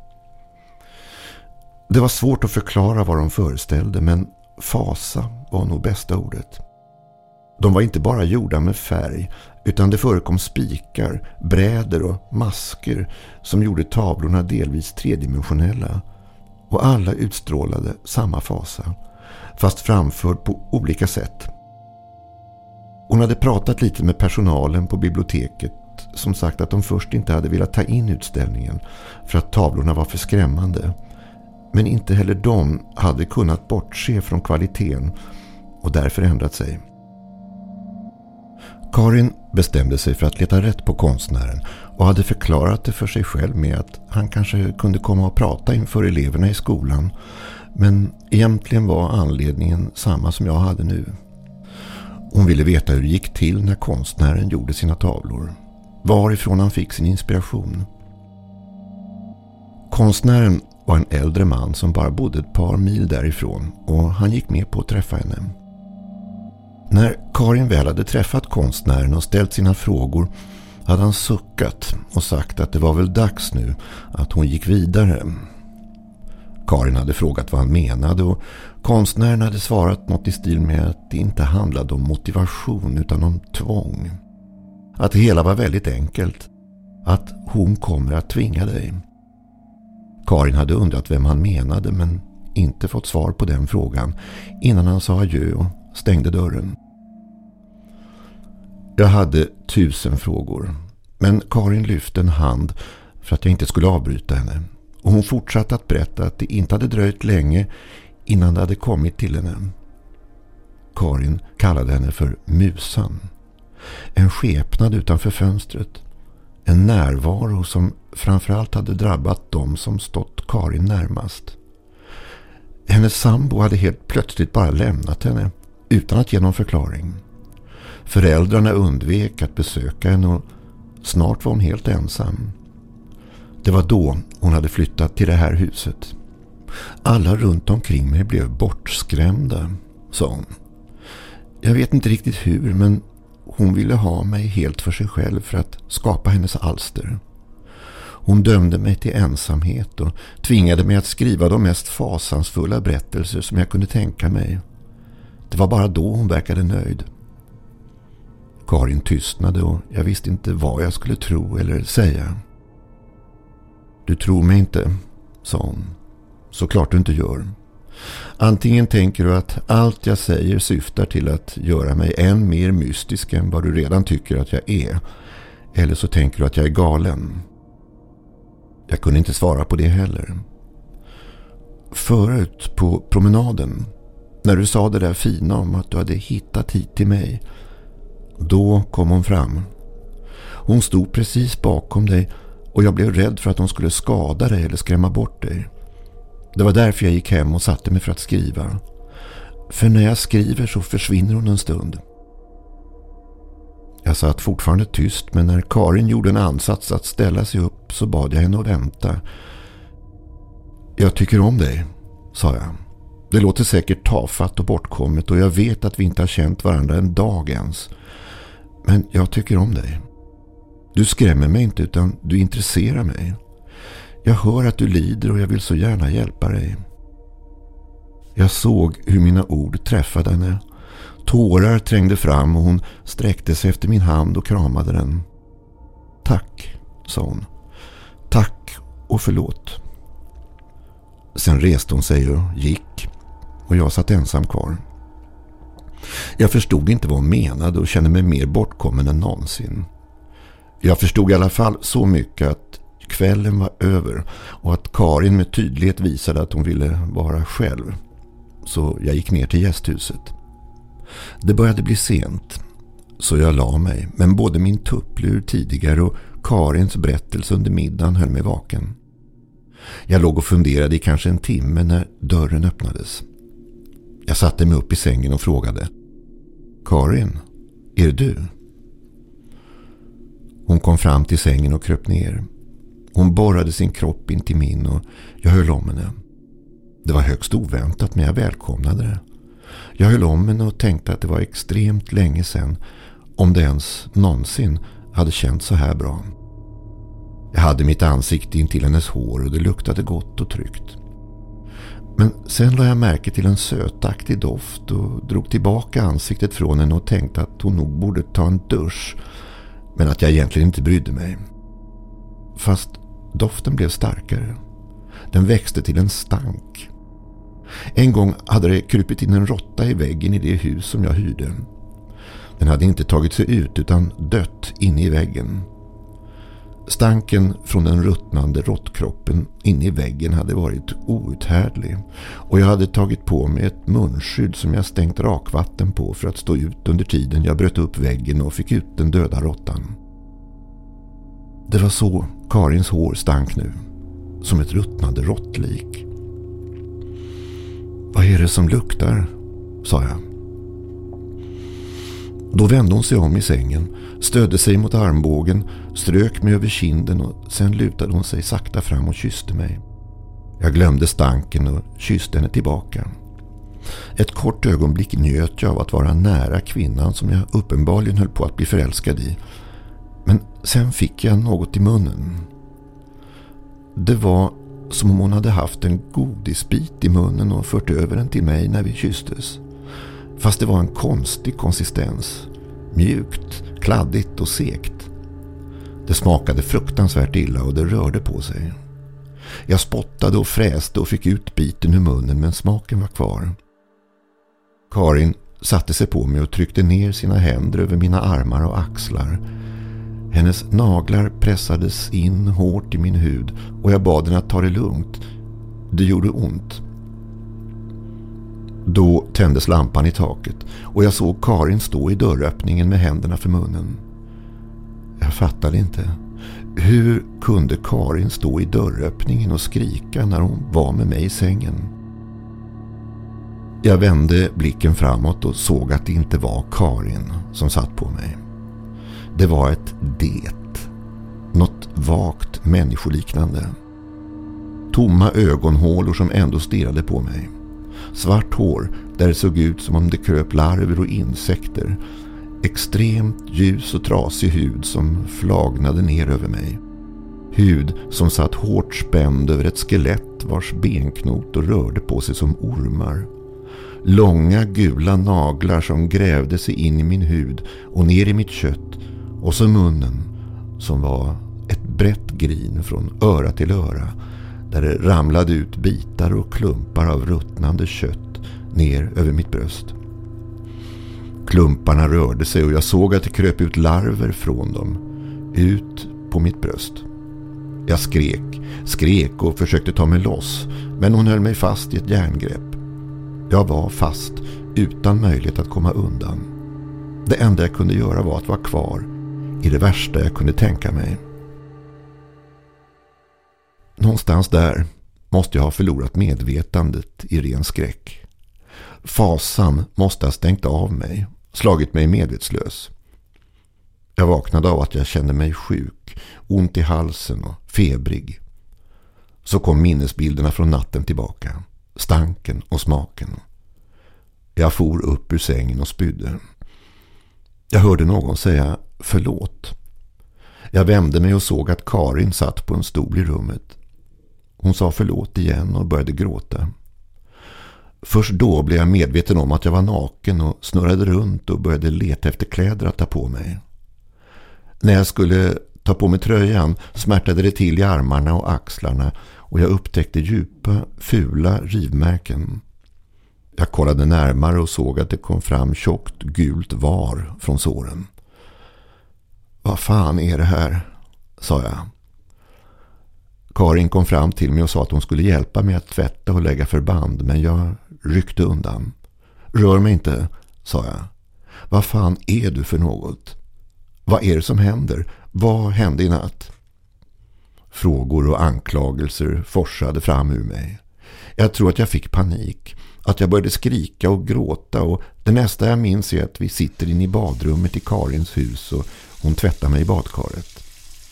Det var svårt att förklara vad de föreställde, men fasa var nog bästa ordet. De var inte bara gjorda med färg, utan det förekom spikar, bräder och masker som gjorde tavlorna delvis tredimensionella, och alla utstrålade samma fasa, fast framförd på olika sätt. Hon hade pratat lite med personalen på biblioteket, som sagt att de först inte hade velat ta in utställningen för att tavlorna var för skrämmande. Men inte heller de hade kunnat bortse från kvaliteten och därför ändrat sig. Karin bestämde sig för att leta rätt på konstnären och hade förklarat det för sig själv med att han kanske kunde komma och prata inför eleverna i skolan. Men egentligen var anledningen samma som jag hade nu. Hon ville veta hur det gick till när konstnären gjorde sina tavlor. Varifrån han fick sin inspiration. Konstnären var en äldre man som bara bodde ett par mil därifrån, och han gick med på att träffa henne. När Karin väl hade träffat konstnären och ställt sina frågor hade han suckat och sagt att det var väl dags nu att hon gick vidare. Karin hade frågat vad han menade, och konstnären hade svarat något i stil med att det inte handlade om motivation utan om tvång. Att det hela var väldigt enkelt. Att hon kommer att tvinga dig. Karin hade undrat vem han menade, men inte fått svar på den frågan innan han sa adjö och stängde dörren. Jag hade tusen frågor, men Karin lyfte en hand för att jag inte skulle avbryta henne. Och hon fortsatte att berätta att det inte hade dröjt länge innan det hade kommit till henne. Karin kallade henne för Musan. En skepnad utanför fönstret. En närvaro som framförallt hade drabbat dem som stått Karin närmast. Hennes sambo hade helt plötsligt bara lämnat henne utan att ge någon förklaring. Föräldrarna undvek att besöka henne och snart var hon helt ensam. Det var då hon hade flyttat till det här huset. Alla runt omkring mig blev bortskrämda, sa hon. Jag vet inte riktigt hur, men hon ville ha mig helt för sig själv för att skapa hennes alster. Hon dömde mig till ensamhet och tvingade mig att skriva de mest fasansfulla berättelser som jag kunde tänka mig. Det var bara då hon verkade nöjd. Karin tystnade och jag visste inte vad jag skulle tro eller säga. Du tror mig inte, sa hon. Såklart du inte gör. Antingen tänker du att allt jag säger syftar till att göra mig än mer mystisk än vad du redan tycker att jag är. Eller så tänker du att jag är galen. Jag kunde inte svara på det heller. Förut på promenaden, när du sa det där fina om att du hade hittat hit till mig, då kom hon fram Hon stod precis bakom dig och jag blev rädd för att hon skulle skada dig eller skrämma bort dig. Det var därför jag gick hem och satte mig för att skriva. För när jag skriver så försvinner hon en stund. Jag satt fortfarande tyst, men när Karin gjorde en ansats att ställa sig upp så bad jag henne att vänta. Jag tycker om dig, sa jag. Det låter säkert tafatt och bortkommet och jag vet att vi inte har känt varandra en dag ens. Men jag tycker om dig. Du skrämmer mig inte utan du intresserar mig. Jag hör att du lider och jag vill så gärna hjälpa dig. Jag såg hur mina ord träffade henne. Tårar trängde fram och hon sträckte sig efter min hand och kramade den. Tack, sa hon. Tack och förlåt. Sen reste hon sig och gick och jag satt ensam kvar. Jag förstod inte vad hon menade och kände mig mer bortkommen än någonsin. Jag förstod i alla fall så mycket att kvällen var över och att Karin med tydlighet visade att hon ville vara själv. Så jag gick ner till gästhuset. Det började bli sent, så jag la mig, men både min tupplur tidigare och Karins berättelse under middagen höll mig vaken. Jag låg och funderade i kanske en timme när dörren öppnades. Jag satte mig upp i sängen och frågade: Karin, är det du? Hon kom fram till sängen och kröp ner. Hon borrade sin kropp in till min och jag höll om henne. Det var högst oväntat, men jag välkomnade det. Jag höll om henne och tänkte att det var extremt länge sedan, om det ens någonsin hade känts så här bra. Jag hade mitt ansikte in till hennes hår och det luktade gott och tryggt. Men sen la jag märke till en sötaktig doft och drog tillbaka ansiktet från henne och tänkte att hon nog borde ta en dusch, men att jag egentligen inte brydde mig. Fast doften blev starkare. Den växte till en stank. En gång hade det krupit in en råtta i väggen i det hus som jag hyrde. Den hade inte tagit sig ut utan dött inne i väggen. Stanken från den ruttnande råttkroppen inne i väggen hade varit outhärdlig och jag hade tagit på mig ett munskydd som jag stängt rakvatten på för att stå ut under tiden jag bröt upp väggen och fick ut den döda råttan. Det var så Karins hår stank nu, som ett ruttnande råttlik. Vad är det som luktar? Sa jag. Då vände hon sig om i sängen, stödde sig mot armbågen, strök mig över kinden och sen lutade hon sig sakta fram och kysste mig. Jag glömde stanken och kysste henne tillbaka. Ett kort ögonblick njöt jag av att vara nära kvinnan som jag uppenbarligen höll på att bli förälskad i. Men sen fick jag något i munnen. Det var som om hon hade haft en godisbit i munnen och fört över den till mig när vi kysstes. Fast det var en konstig konsistens. Mjukt, kladdigt och segt. Det smakade fruktansvärt illa och det rörde på sig. Jag spottade och fräste och fick ut biten ur munnen, men smaken var kvar. Karin satte sig på mig och tryckte ner sina händer över mina armar och axlar. Hennes naglar pressades in hårt i min hud och jag bad henne att ta det lugnt. Det gjorde ont. Då tändes lampan i taket och jag såg Karin stå i dörröppningen med händerna för munnen. Jag fattade inte. Hur kunde Karin stå i dörröppningen och skrika när hon var med mig i sängen? Jag vände blicken framåt och såg att det inte var Karin som satt på mig. Det var ett det. Något vagt människoliknande. Tomma ögonhålor som ändå stirrade på mig. Svart hår där det såg ut som om det kröp larver och insekter. Extremt ljus och trasig hud som flagnade ner över mig. Hud som satt hårt spänd över ett skelett vars benknotor rörde på sig som ormar. Långa gula naglar som grävde sig in i min hud och ner i mitt kött. Och så munnen som var ett brett grin från öra till öra, där det ramlade ut bitar och klumpar av ruttnande kött ner över mitt bröst. Klumparna rörde sig och jag såg att det kröp ut larver från dem, ut på mitt bröst. Jag skrek, skrek och försökte ta mig loss, men hon höll mig fast i ett järngrepp. Jag var fast, utan möjlighet att komma undan. Det enda jag kunde göra var att vara kvar, i det värsta jag kunde tänka mig. Någonstans där måste jag ha förlorat medvetandet i ren skräck. Fasan måste ha stängt av mig, slagit mig medvetslös. Jag vaknade av att jag kände mig sjuk, ont i halsen och febrig. Så kom minnesbilderna från natten tillbaka, stanken och smaken. Jag for upp ur sängen och spydde. Jag hörde någon säga förlåt. Jag vände mig och såg att Karin satt på en stol i rummet. Hon sa förlåt igen och började gråta. Först då blev jag medveten om att jag var naken och snurrade runt och började leta efter kläder att ta på mig. När jag skulle ta på mig tröjan smärtade det till i armarna och axlarna och jag upptäckte djupa, fula rivmärken. Jag kollade närmare och såg att det kom fram tjockt gult var från såren. Vad fan är det här? Sa jag. Karin kom fram till mig och sa att hon skulle hjälpa mig att tvätta och lägga förband, men jag ryckte undan. Rör mig inte, sa jag. Vad fan är du för något? Vad är det som händer? Vad hände i natt? Frågor och anklagelser forsade fram ur mig. Jag tror att jag fick panik. Att jag började skrika och gråta och det nästa jag minns är att vi sitter inne i badrummet i Karins hus och hon tvättar mig i badkaret.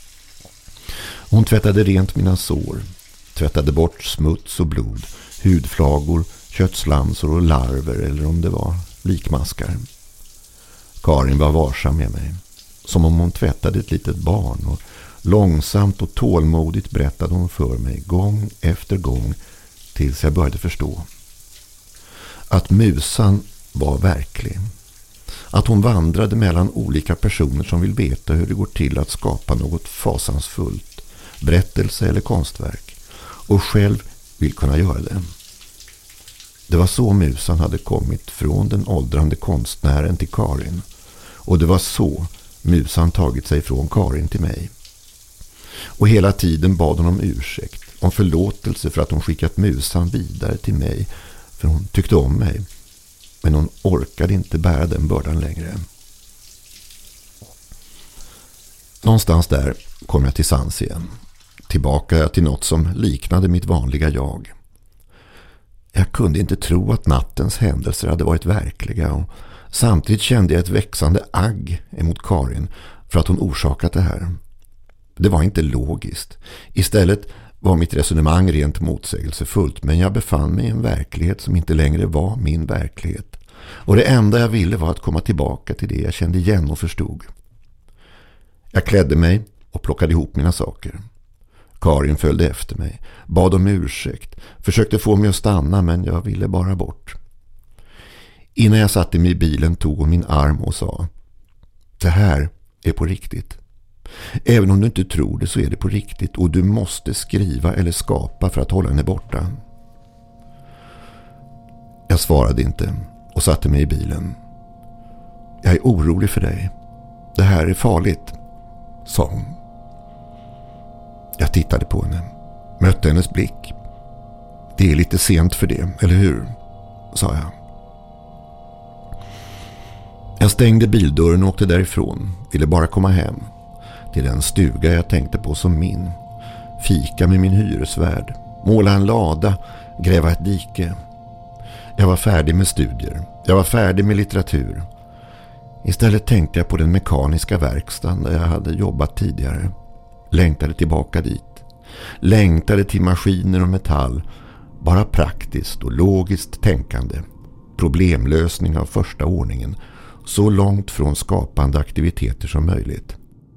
Hon tvättade rent mina sår, tvättade bort smuts och blod, hudflagor, köttslamsor och larver eller om det var likmaskar. Karin var varsam med mig, som om hon tvättade ett litet barn och långsamt och tålmodigt berättade hon för mig gång efter gång tills jag började förstå. Att musan var verklig. Att hon vandrade mellan olika personer som vill veta hur det går till att skapa något fasansfullt, berättelse eller konstverk, och själv vill kunna göra det. Det var så musan hade kommit från den åldrande konstnären till Karin, och det var så musan tagit sig från Karin till mig. Och hela tiden bad hon om ursäkt, om förlåtelse för att hon skickat musan vidare till mig, för hon tyckte om mig. Men hon orkade inte bära den bördan längre. Någonstans där kom jag till sans igen. Tillbaka till något som liknade mitt vanliga jag. Jag kunde inte tro att nattens händelser hade varit verkliga och samtidigt kände jag ett växande agg emot Karin för att hon orsakat det här. Det var inte logiskt. Istället var mitt resonemang rent motsägelsefullt, men jag befann mig i en verklighet som inte längre var min verklighet. Och det enda jag ville var att komma tillbaka till det jag kände igen och förstod. Jag klädde mig och plockade ihop mina saker. Karin följde efter mig, bad om ursäkt, försökte få mig att stanna, men jag ville bara bort. Innan jag satte mig i bilen tog hon min arm och sa: det här är på riktigt. Även om du inte tror det så är det på riktigt och du måste skriva eller skapa för att hålla henne borta. Jag svarade inte och satte mig i bilen. Jag är orolig för dig. Det här är farligt, sa hon. Jag tittade på henne, mötte hennes blick. Det är lite sent för det, eller hur? Sa jag. Jag stängde bildörren och åkte därifrån, ville bara komma hem. Till den stuga jag tänkte på som min. Fika med min hyresvärd. Måla en lada. Gräva ett dike. Jag var färdig med studier. Jag var färdig med litteratur. Istället tänkte jag på den mekaniska verkstaden där jag hade jobbat tidigare. Längtade tillbaka dit. Längtade till maskiner och metall. Bara praktiskt och logiskt tänkande. Problemlösning av första ordningen. Så långt från skapande aktiviteter som möjligt.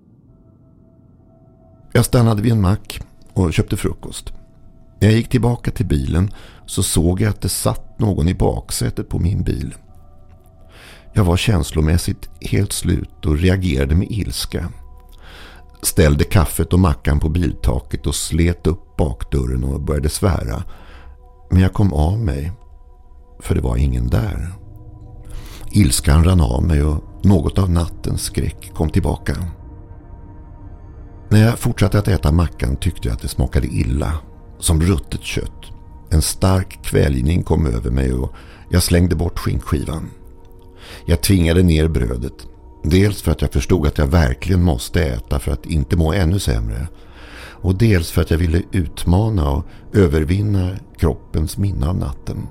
Jag stannade vid en mack och köpte frukost. När jag gick tillbaka till bilen så såg jag att det satt någon i baksätet på min bil. Jag var känslomässigt helt slut och reagerade med ilska. Ställde kaffet och mackan på biltaket och slet upp bakdörren och började svära. Men jag kom av mig, för det var ingen där. Ilskan rann av mig och något av nattens skräck kom tillbaka. När jag fortsatte att äta mackan tyckte jag att det smakade illa, som ruttet kött. En stark kväljning kom över mig och jag slängde bort skinkskivan. Jag tvingade ner brödet. Dels för att jag förstod att jag verkligen måste äta för att inte må ännu sämre. Och dels för att jag ville utmana och övervinna kroppens minne av natten.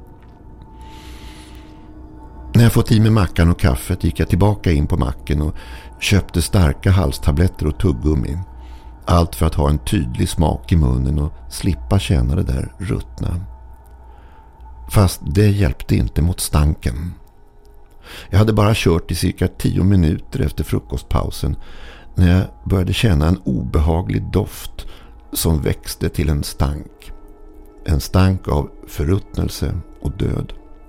När jag fått i mig mackan och kaffet gick jag tillbaka in på macken och köpte starka halstabletter och tuggummi. Allt för att ha en tydlig smak i munnen och slippa känna det där ruttna. Fast det hjälpte inte mot stanken. Jag hade bara kört i cirka tio minuter efter frukostpausen när jag började känna en obehaglig doft som växte till en stank. En stank av förruttnelse och död.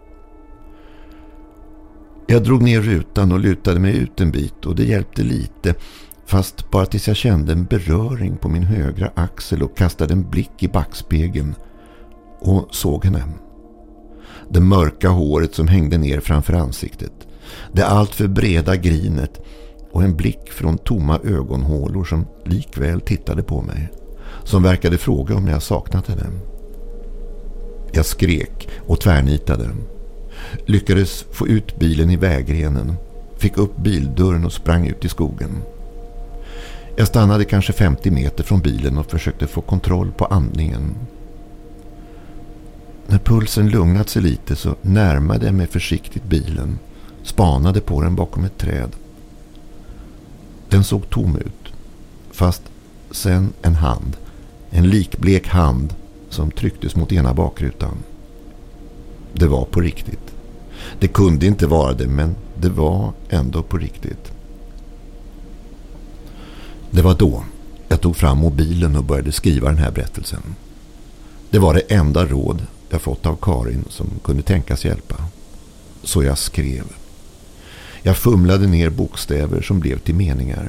Jag drog ner rutan och lutade mig ut en bit och det hjälpte lite, fast bara tills jag kände en beröring på min högra axel och kastade en blick i backspegeln och såg henne. Det mörka håret som hängde ner framför ansiktet, det alltför breda grinet och en blick från tomma ögonhålor som likväl tittade på mig, som verkade fråga om jag saknat henne. Jag skrek och tvärnitade. Lyckades få ut bilen i vägrenen, fick upp bildörren och sprang ut i skogen. Jag stannade kanske femtio meter från bilen och försökte få kontroll på andningen. När pulsen lugnat sig lite så närmade jag mig försiktigt bilen, spanade på den bakom ett träd. Den såg tom ut, fast sen en hand, en likblek hand som trycktes mot ena bakrutan. Det var på riktigt. Det kunde inte vara det, men det var ändå på riktigt. Det var då jag tog fram mobilen och började skriva den här berättelsen. Det var det enda råd jag fått av Karin som kunde tänkas hjälpa. Så jag skrev. Jag fumlade ner bokstäver som blev till meningar.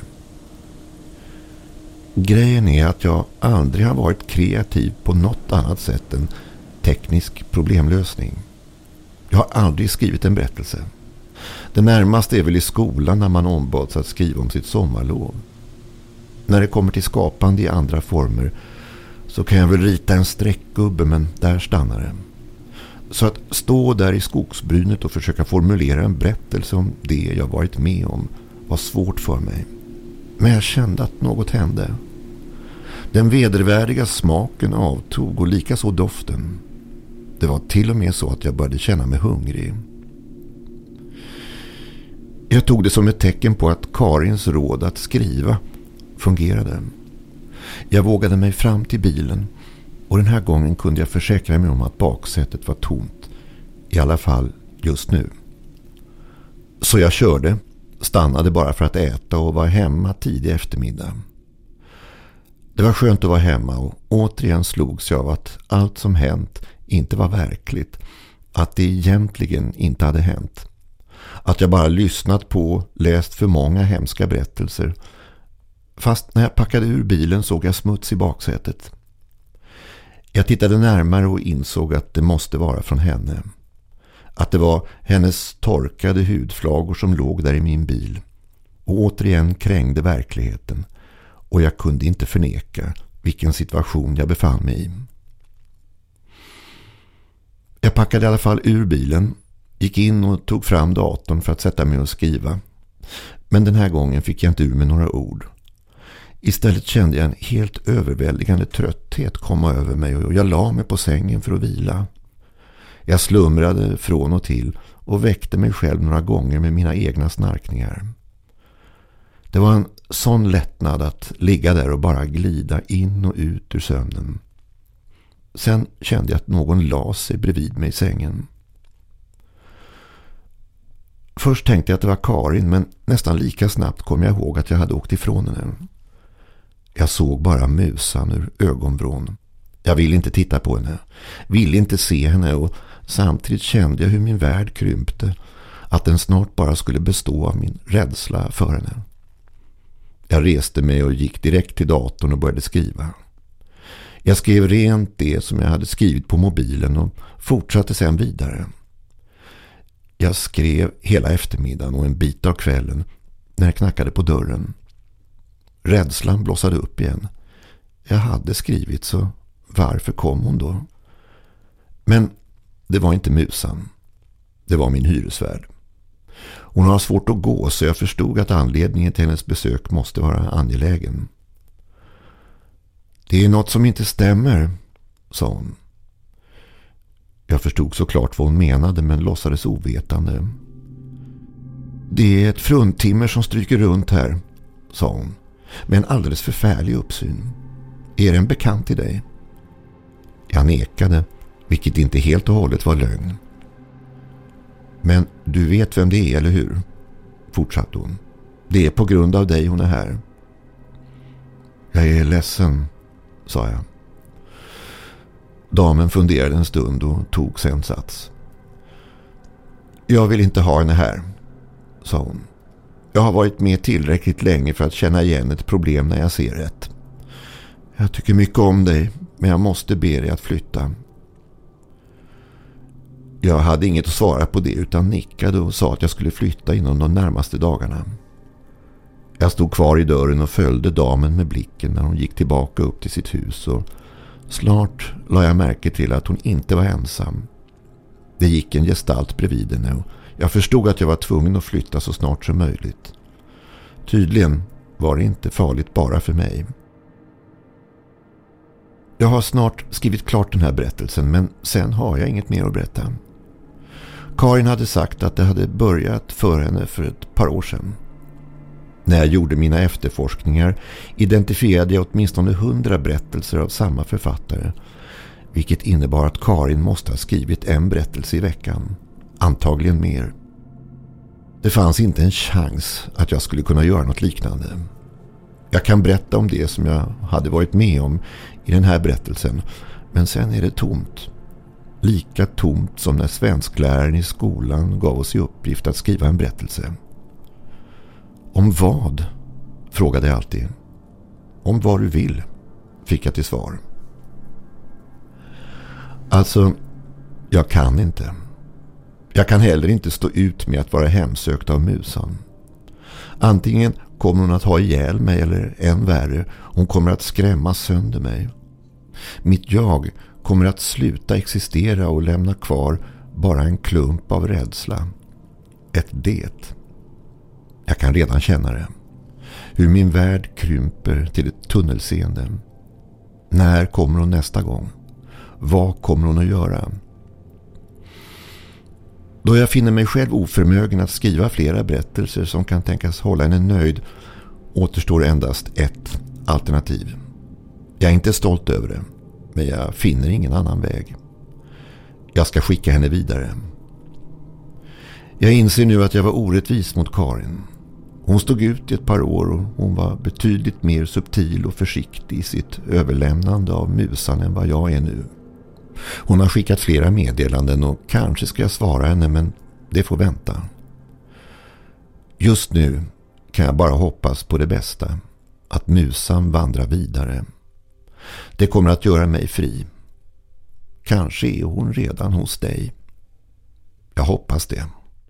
Grejen är att jag aldrig har varit kreativ på något annat sätt än teknisk problemlösning. Jag har aldrig skrivit en berättelse. Det närmaste är väl i skolan när man ombads att skriva om sitt sommarlov. När det kommer till skapande i andra former så kan jag väl rita en streckgubbe, men där stannar det. Så att stå där i skogsbrynet och försöka formulera en berättelse om det jag varit med om var svårt för mig. Men jag kände att något hände. Den vedervärdiga smaken avtog och likaså doften. Det var till och med så att jag började känna mig hungrig. Jag tog det som ett tecken på att Karins råd att skriva fungerade. Jag vågade mig fram till bilen och den här gången kunde jag försäkra mig om att baksätet var tomt. I alla fall just nu. Så jag körde, stannade bara för att äta och var hemma tidig eftermiddag. Det var skönt att vara hemma och återigen slogs jag av att allt som hänt inte var verkligt. Att det egentligen inte hade hänt. Att jag bara lyssnat på, läst för många hemska berättelser. Fast när jag packade ur bilen såg jag smuts i baksätet. Jag tittade närmare och insåg att det måste vara från henne. Att det var hennes torkade hudflagor som låg där i min bil. Och återigen krängde verkligheten. Och jag kunde inte förneka vilken situation jag befann mig i. Jag packade i alla fall ur bilen, gick in och tog fram datorn för att sätta mig och skriva. Men den här gången fick jag inte ur med några ord. Istället kände jag en helt överväldigande trötthet komma över mig och jag la mig på sängen för att vila. Jag slumrade från och till och väckte mig själv några gånger med mina egna snarkningar. Det var en sån lättnad att ligga där och bara glida in och ut ur sömnen. Sen kände jag att någon la sig bredvid mig i sängen. Först tänkte jag att det var Karin, men nästan lika snabbt kom jag ihåg att jag hade åkt ifrån henne. Jag såg bara musan ur ögonvrån. Jag ville inte titta på henne, ville inte se henne och samtidigt kände jag hur min värld krympte. Att den snart bara skulle bestå av min rädsla för henne. Jag reste mig och gick direkt till datorn och började skriva. Jag skrev rent det som jag hade skrivit på mobilen och fortsatte sedan vidare. Jag skrev hela eftermiddagen och en bit av kvällen när jag knackade på dörren. Rädslan blossade upp igen. Jag hade skrivit, så varför kom hon då? Men det var inte musan. Det var min hyresvärd. Hon har svårt att gå, så jag förstod att anledningen till hennes besök måste vara angelägen. Det är något som inte stämmer, sa hon. Jag förstod såklart vad hon menade, men låtsades ovetande. Det är ett fruntimmer som stryker runt här, sa hon, med en alldeles förfärlig uppsyn. Är det en bekant till dig? Jag nekade, vilket inte helt och hållet var lögn. Men du vet vem det är, eller hur? Fortsatte hon. Det är på grund av dig hon är här. Jag är ledsen, sa jag. Damen funderade en stund och tog sen sats. Jag vill inte ha henne här, sa hon. Jag har varit med tillräckligt länge för att känna igen ett problem när jag ser ett. Jag tycker mycket om dig, men jag måste be dig att flytta. Jag hade inget att svara på det utan nickade och sa att jag skulle flytta inom de närmaste dagarna. Jag stod kvar i dörren och följde damen med blicken när hon gick tillbaka upp till sitt hus, och snart la jag märke till att hon inte var ensam. Det gick en gestalt bredvid henne och jag förstod att jag var tvungen att flytta så snart som möjligt. Tydligen var det inte farligt bara för mig. Jag har snart skrivit klart den här berättelsen, men sen har jag inget mer att berätta. Karin hade sagt att det hade börjat för henne för ett par år sedan. När jag gjorde mina efterforskningar identifierade jag åtminstone hundra berättelser av samma författare, vilket innebar att Karin måste ha skrivit en berättelse i veckan, antagligen mer. Det fanns inte en chans att jag skulle kunna göra något liknande. Jag kan berätta om det som jag hade varit med om i den här berättelsen, men sen är det tomt. Lika tomt som när svenskläraren i skolan gav oss i uppgift att skriva en berättelse. Om vad? Frågade jag alltid. Om vad du vill, fick jag till svar. Alltså, jag kan inte. Jag kan heller inte stå ut med att vara hemsökt av musan. Antingen kommer hon att ha ihjäl mig, eller än värre, hon kommer att skrämma sönder mig. Mitt jag kommer att sluta existera och lämna kvar bara en klump av rädsla. Ett det. Jag kan redan känna det. Hur min värld krymper till ett tunnelseende. När kommer hon nästa gång? Vad kommer hon att göra? Då jag finner mig själv oförmögen att skriva flera berättelser som kan tänkas hålla henne nöjd, återstår endast ett alternativ. Jag är inte stolt över det, men jag finner ingen annan väg. Jag ska skicka henne vidare. Jag inser nu att jag var orättvis mot Karin. Hon stod ut i ett par år och hon var betydligt mer subtil och försiktig i sitt överlämnande av musan än vad jag är nu. Hon har skickat flera meddelanden och kanske ska jag svara henne, men det får vänta. Just nu kan jag bara hoppas på det bästa, att musan vandrar vidare. Det kommer att göra mig fri. Kanske är hon redan hos dig. Jag hoppas det.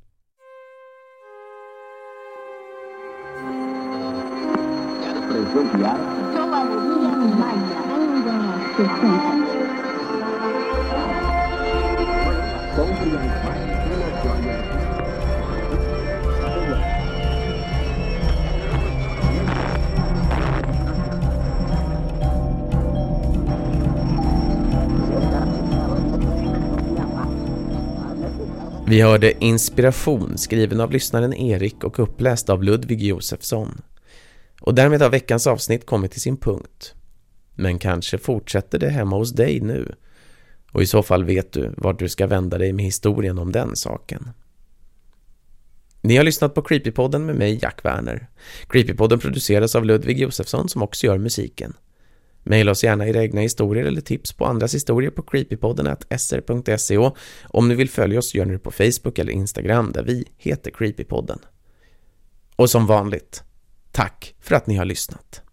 Vi hörde Inspiration, skriven av lyssnaren Erik och uppläst av Ludvig Josefsson. Och därmed har veckans avsnitt kommit till sin punkt. Men kanske fortsätter det hemma hos dig nu. Och i så fall vet du vart du ska vända dig med historien om den saken. Ni har lyssnat på Creepypodden med mig, Jack Werner. Creepypodden produceras av Ludvig Josefsson som också gör musiken. Maila oss gärna era egna historier eller tips på andras historier på creepypodden at s r punkt se. Om ni vill följa oss gör ni det på Facebook eller Instagram där vi heter Creepypodden. Och som vanligt, tack för att ni har lyssnat.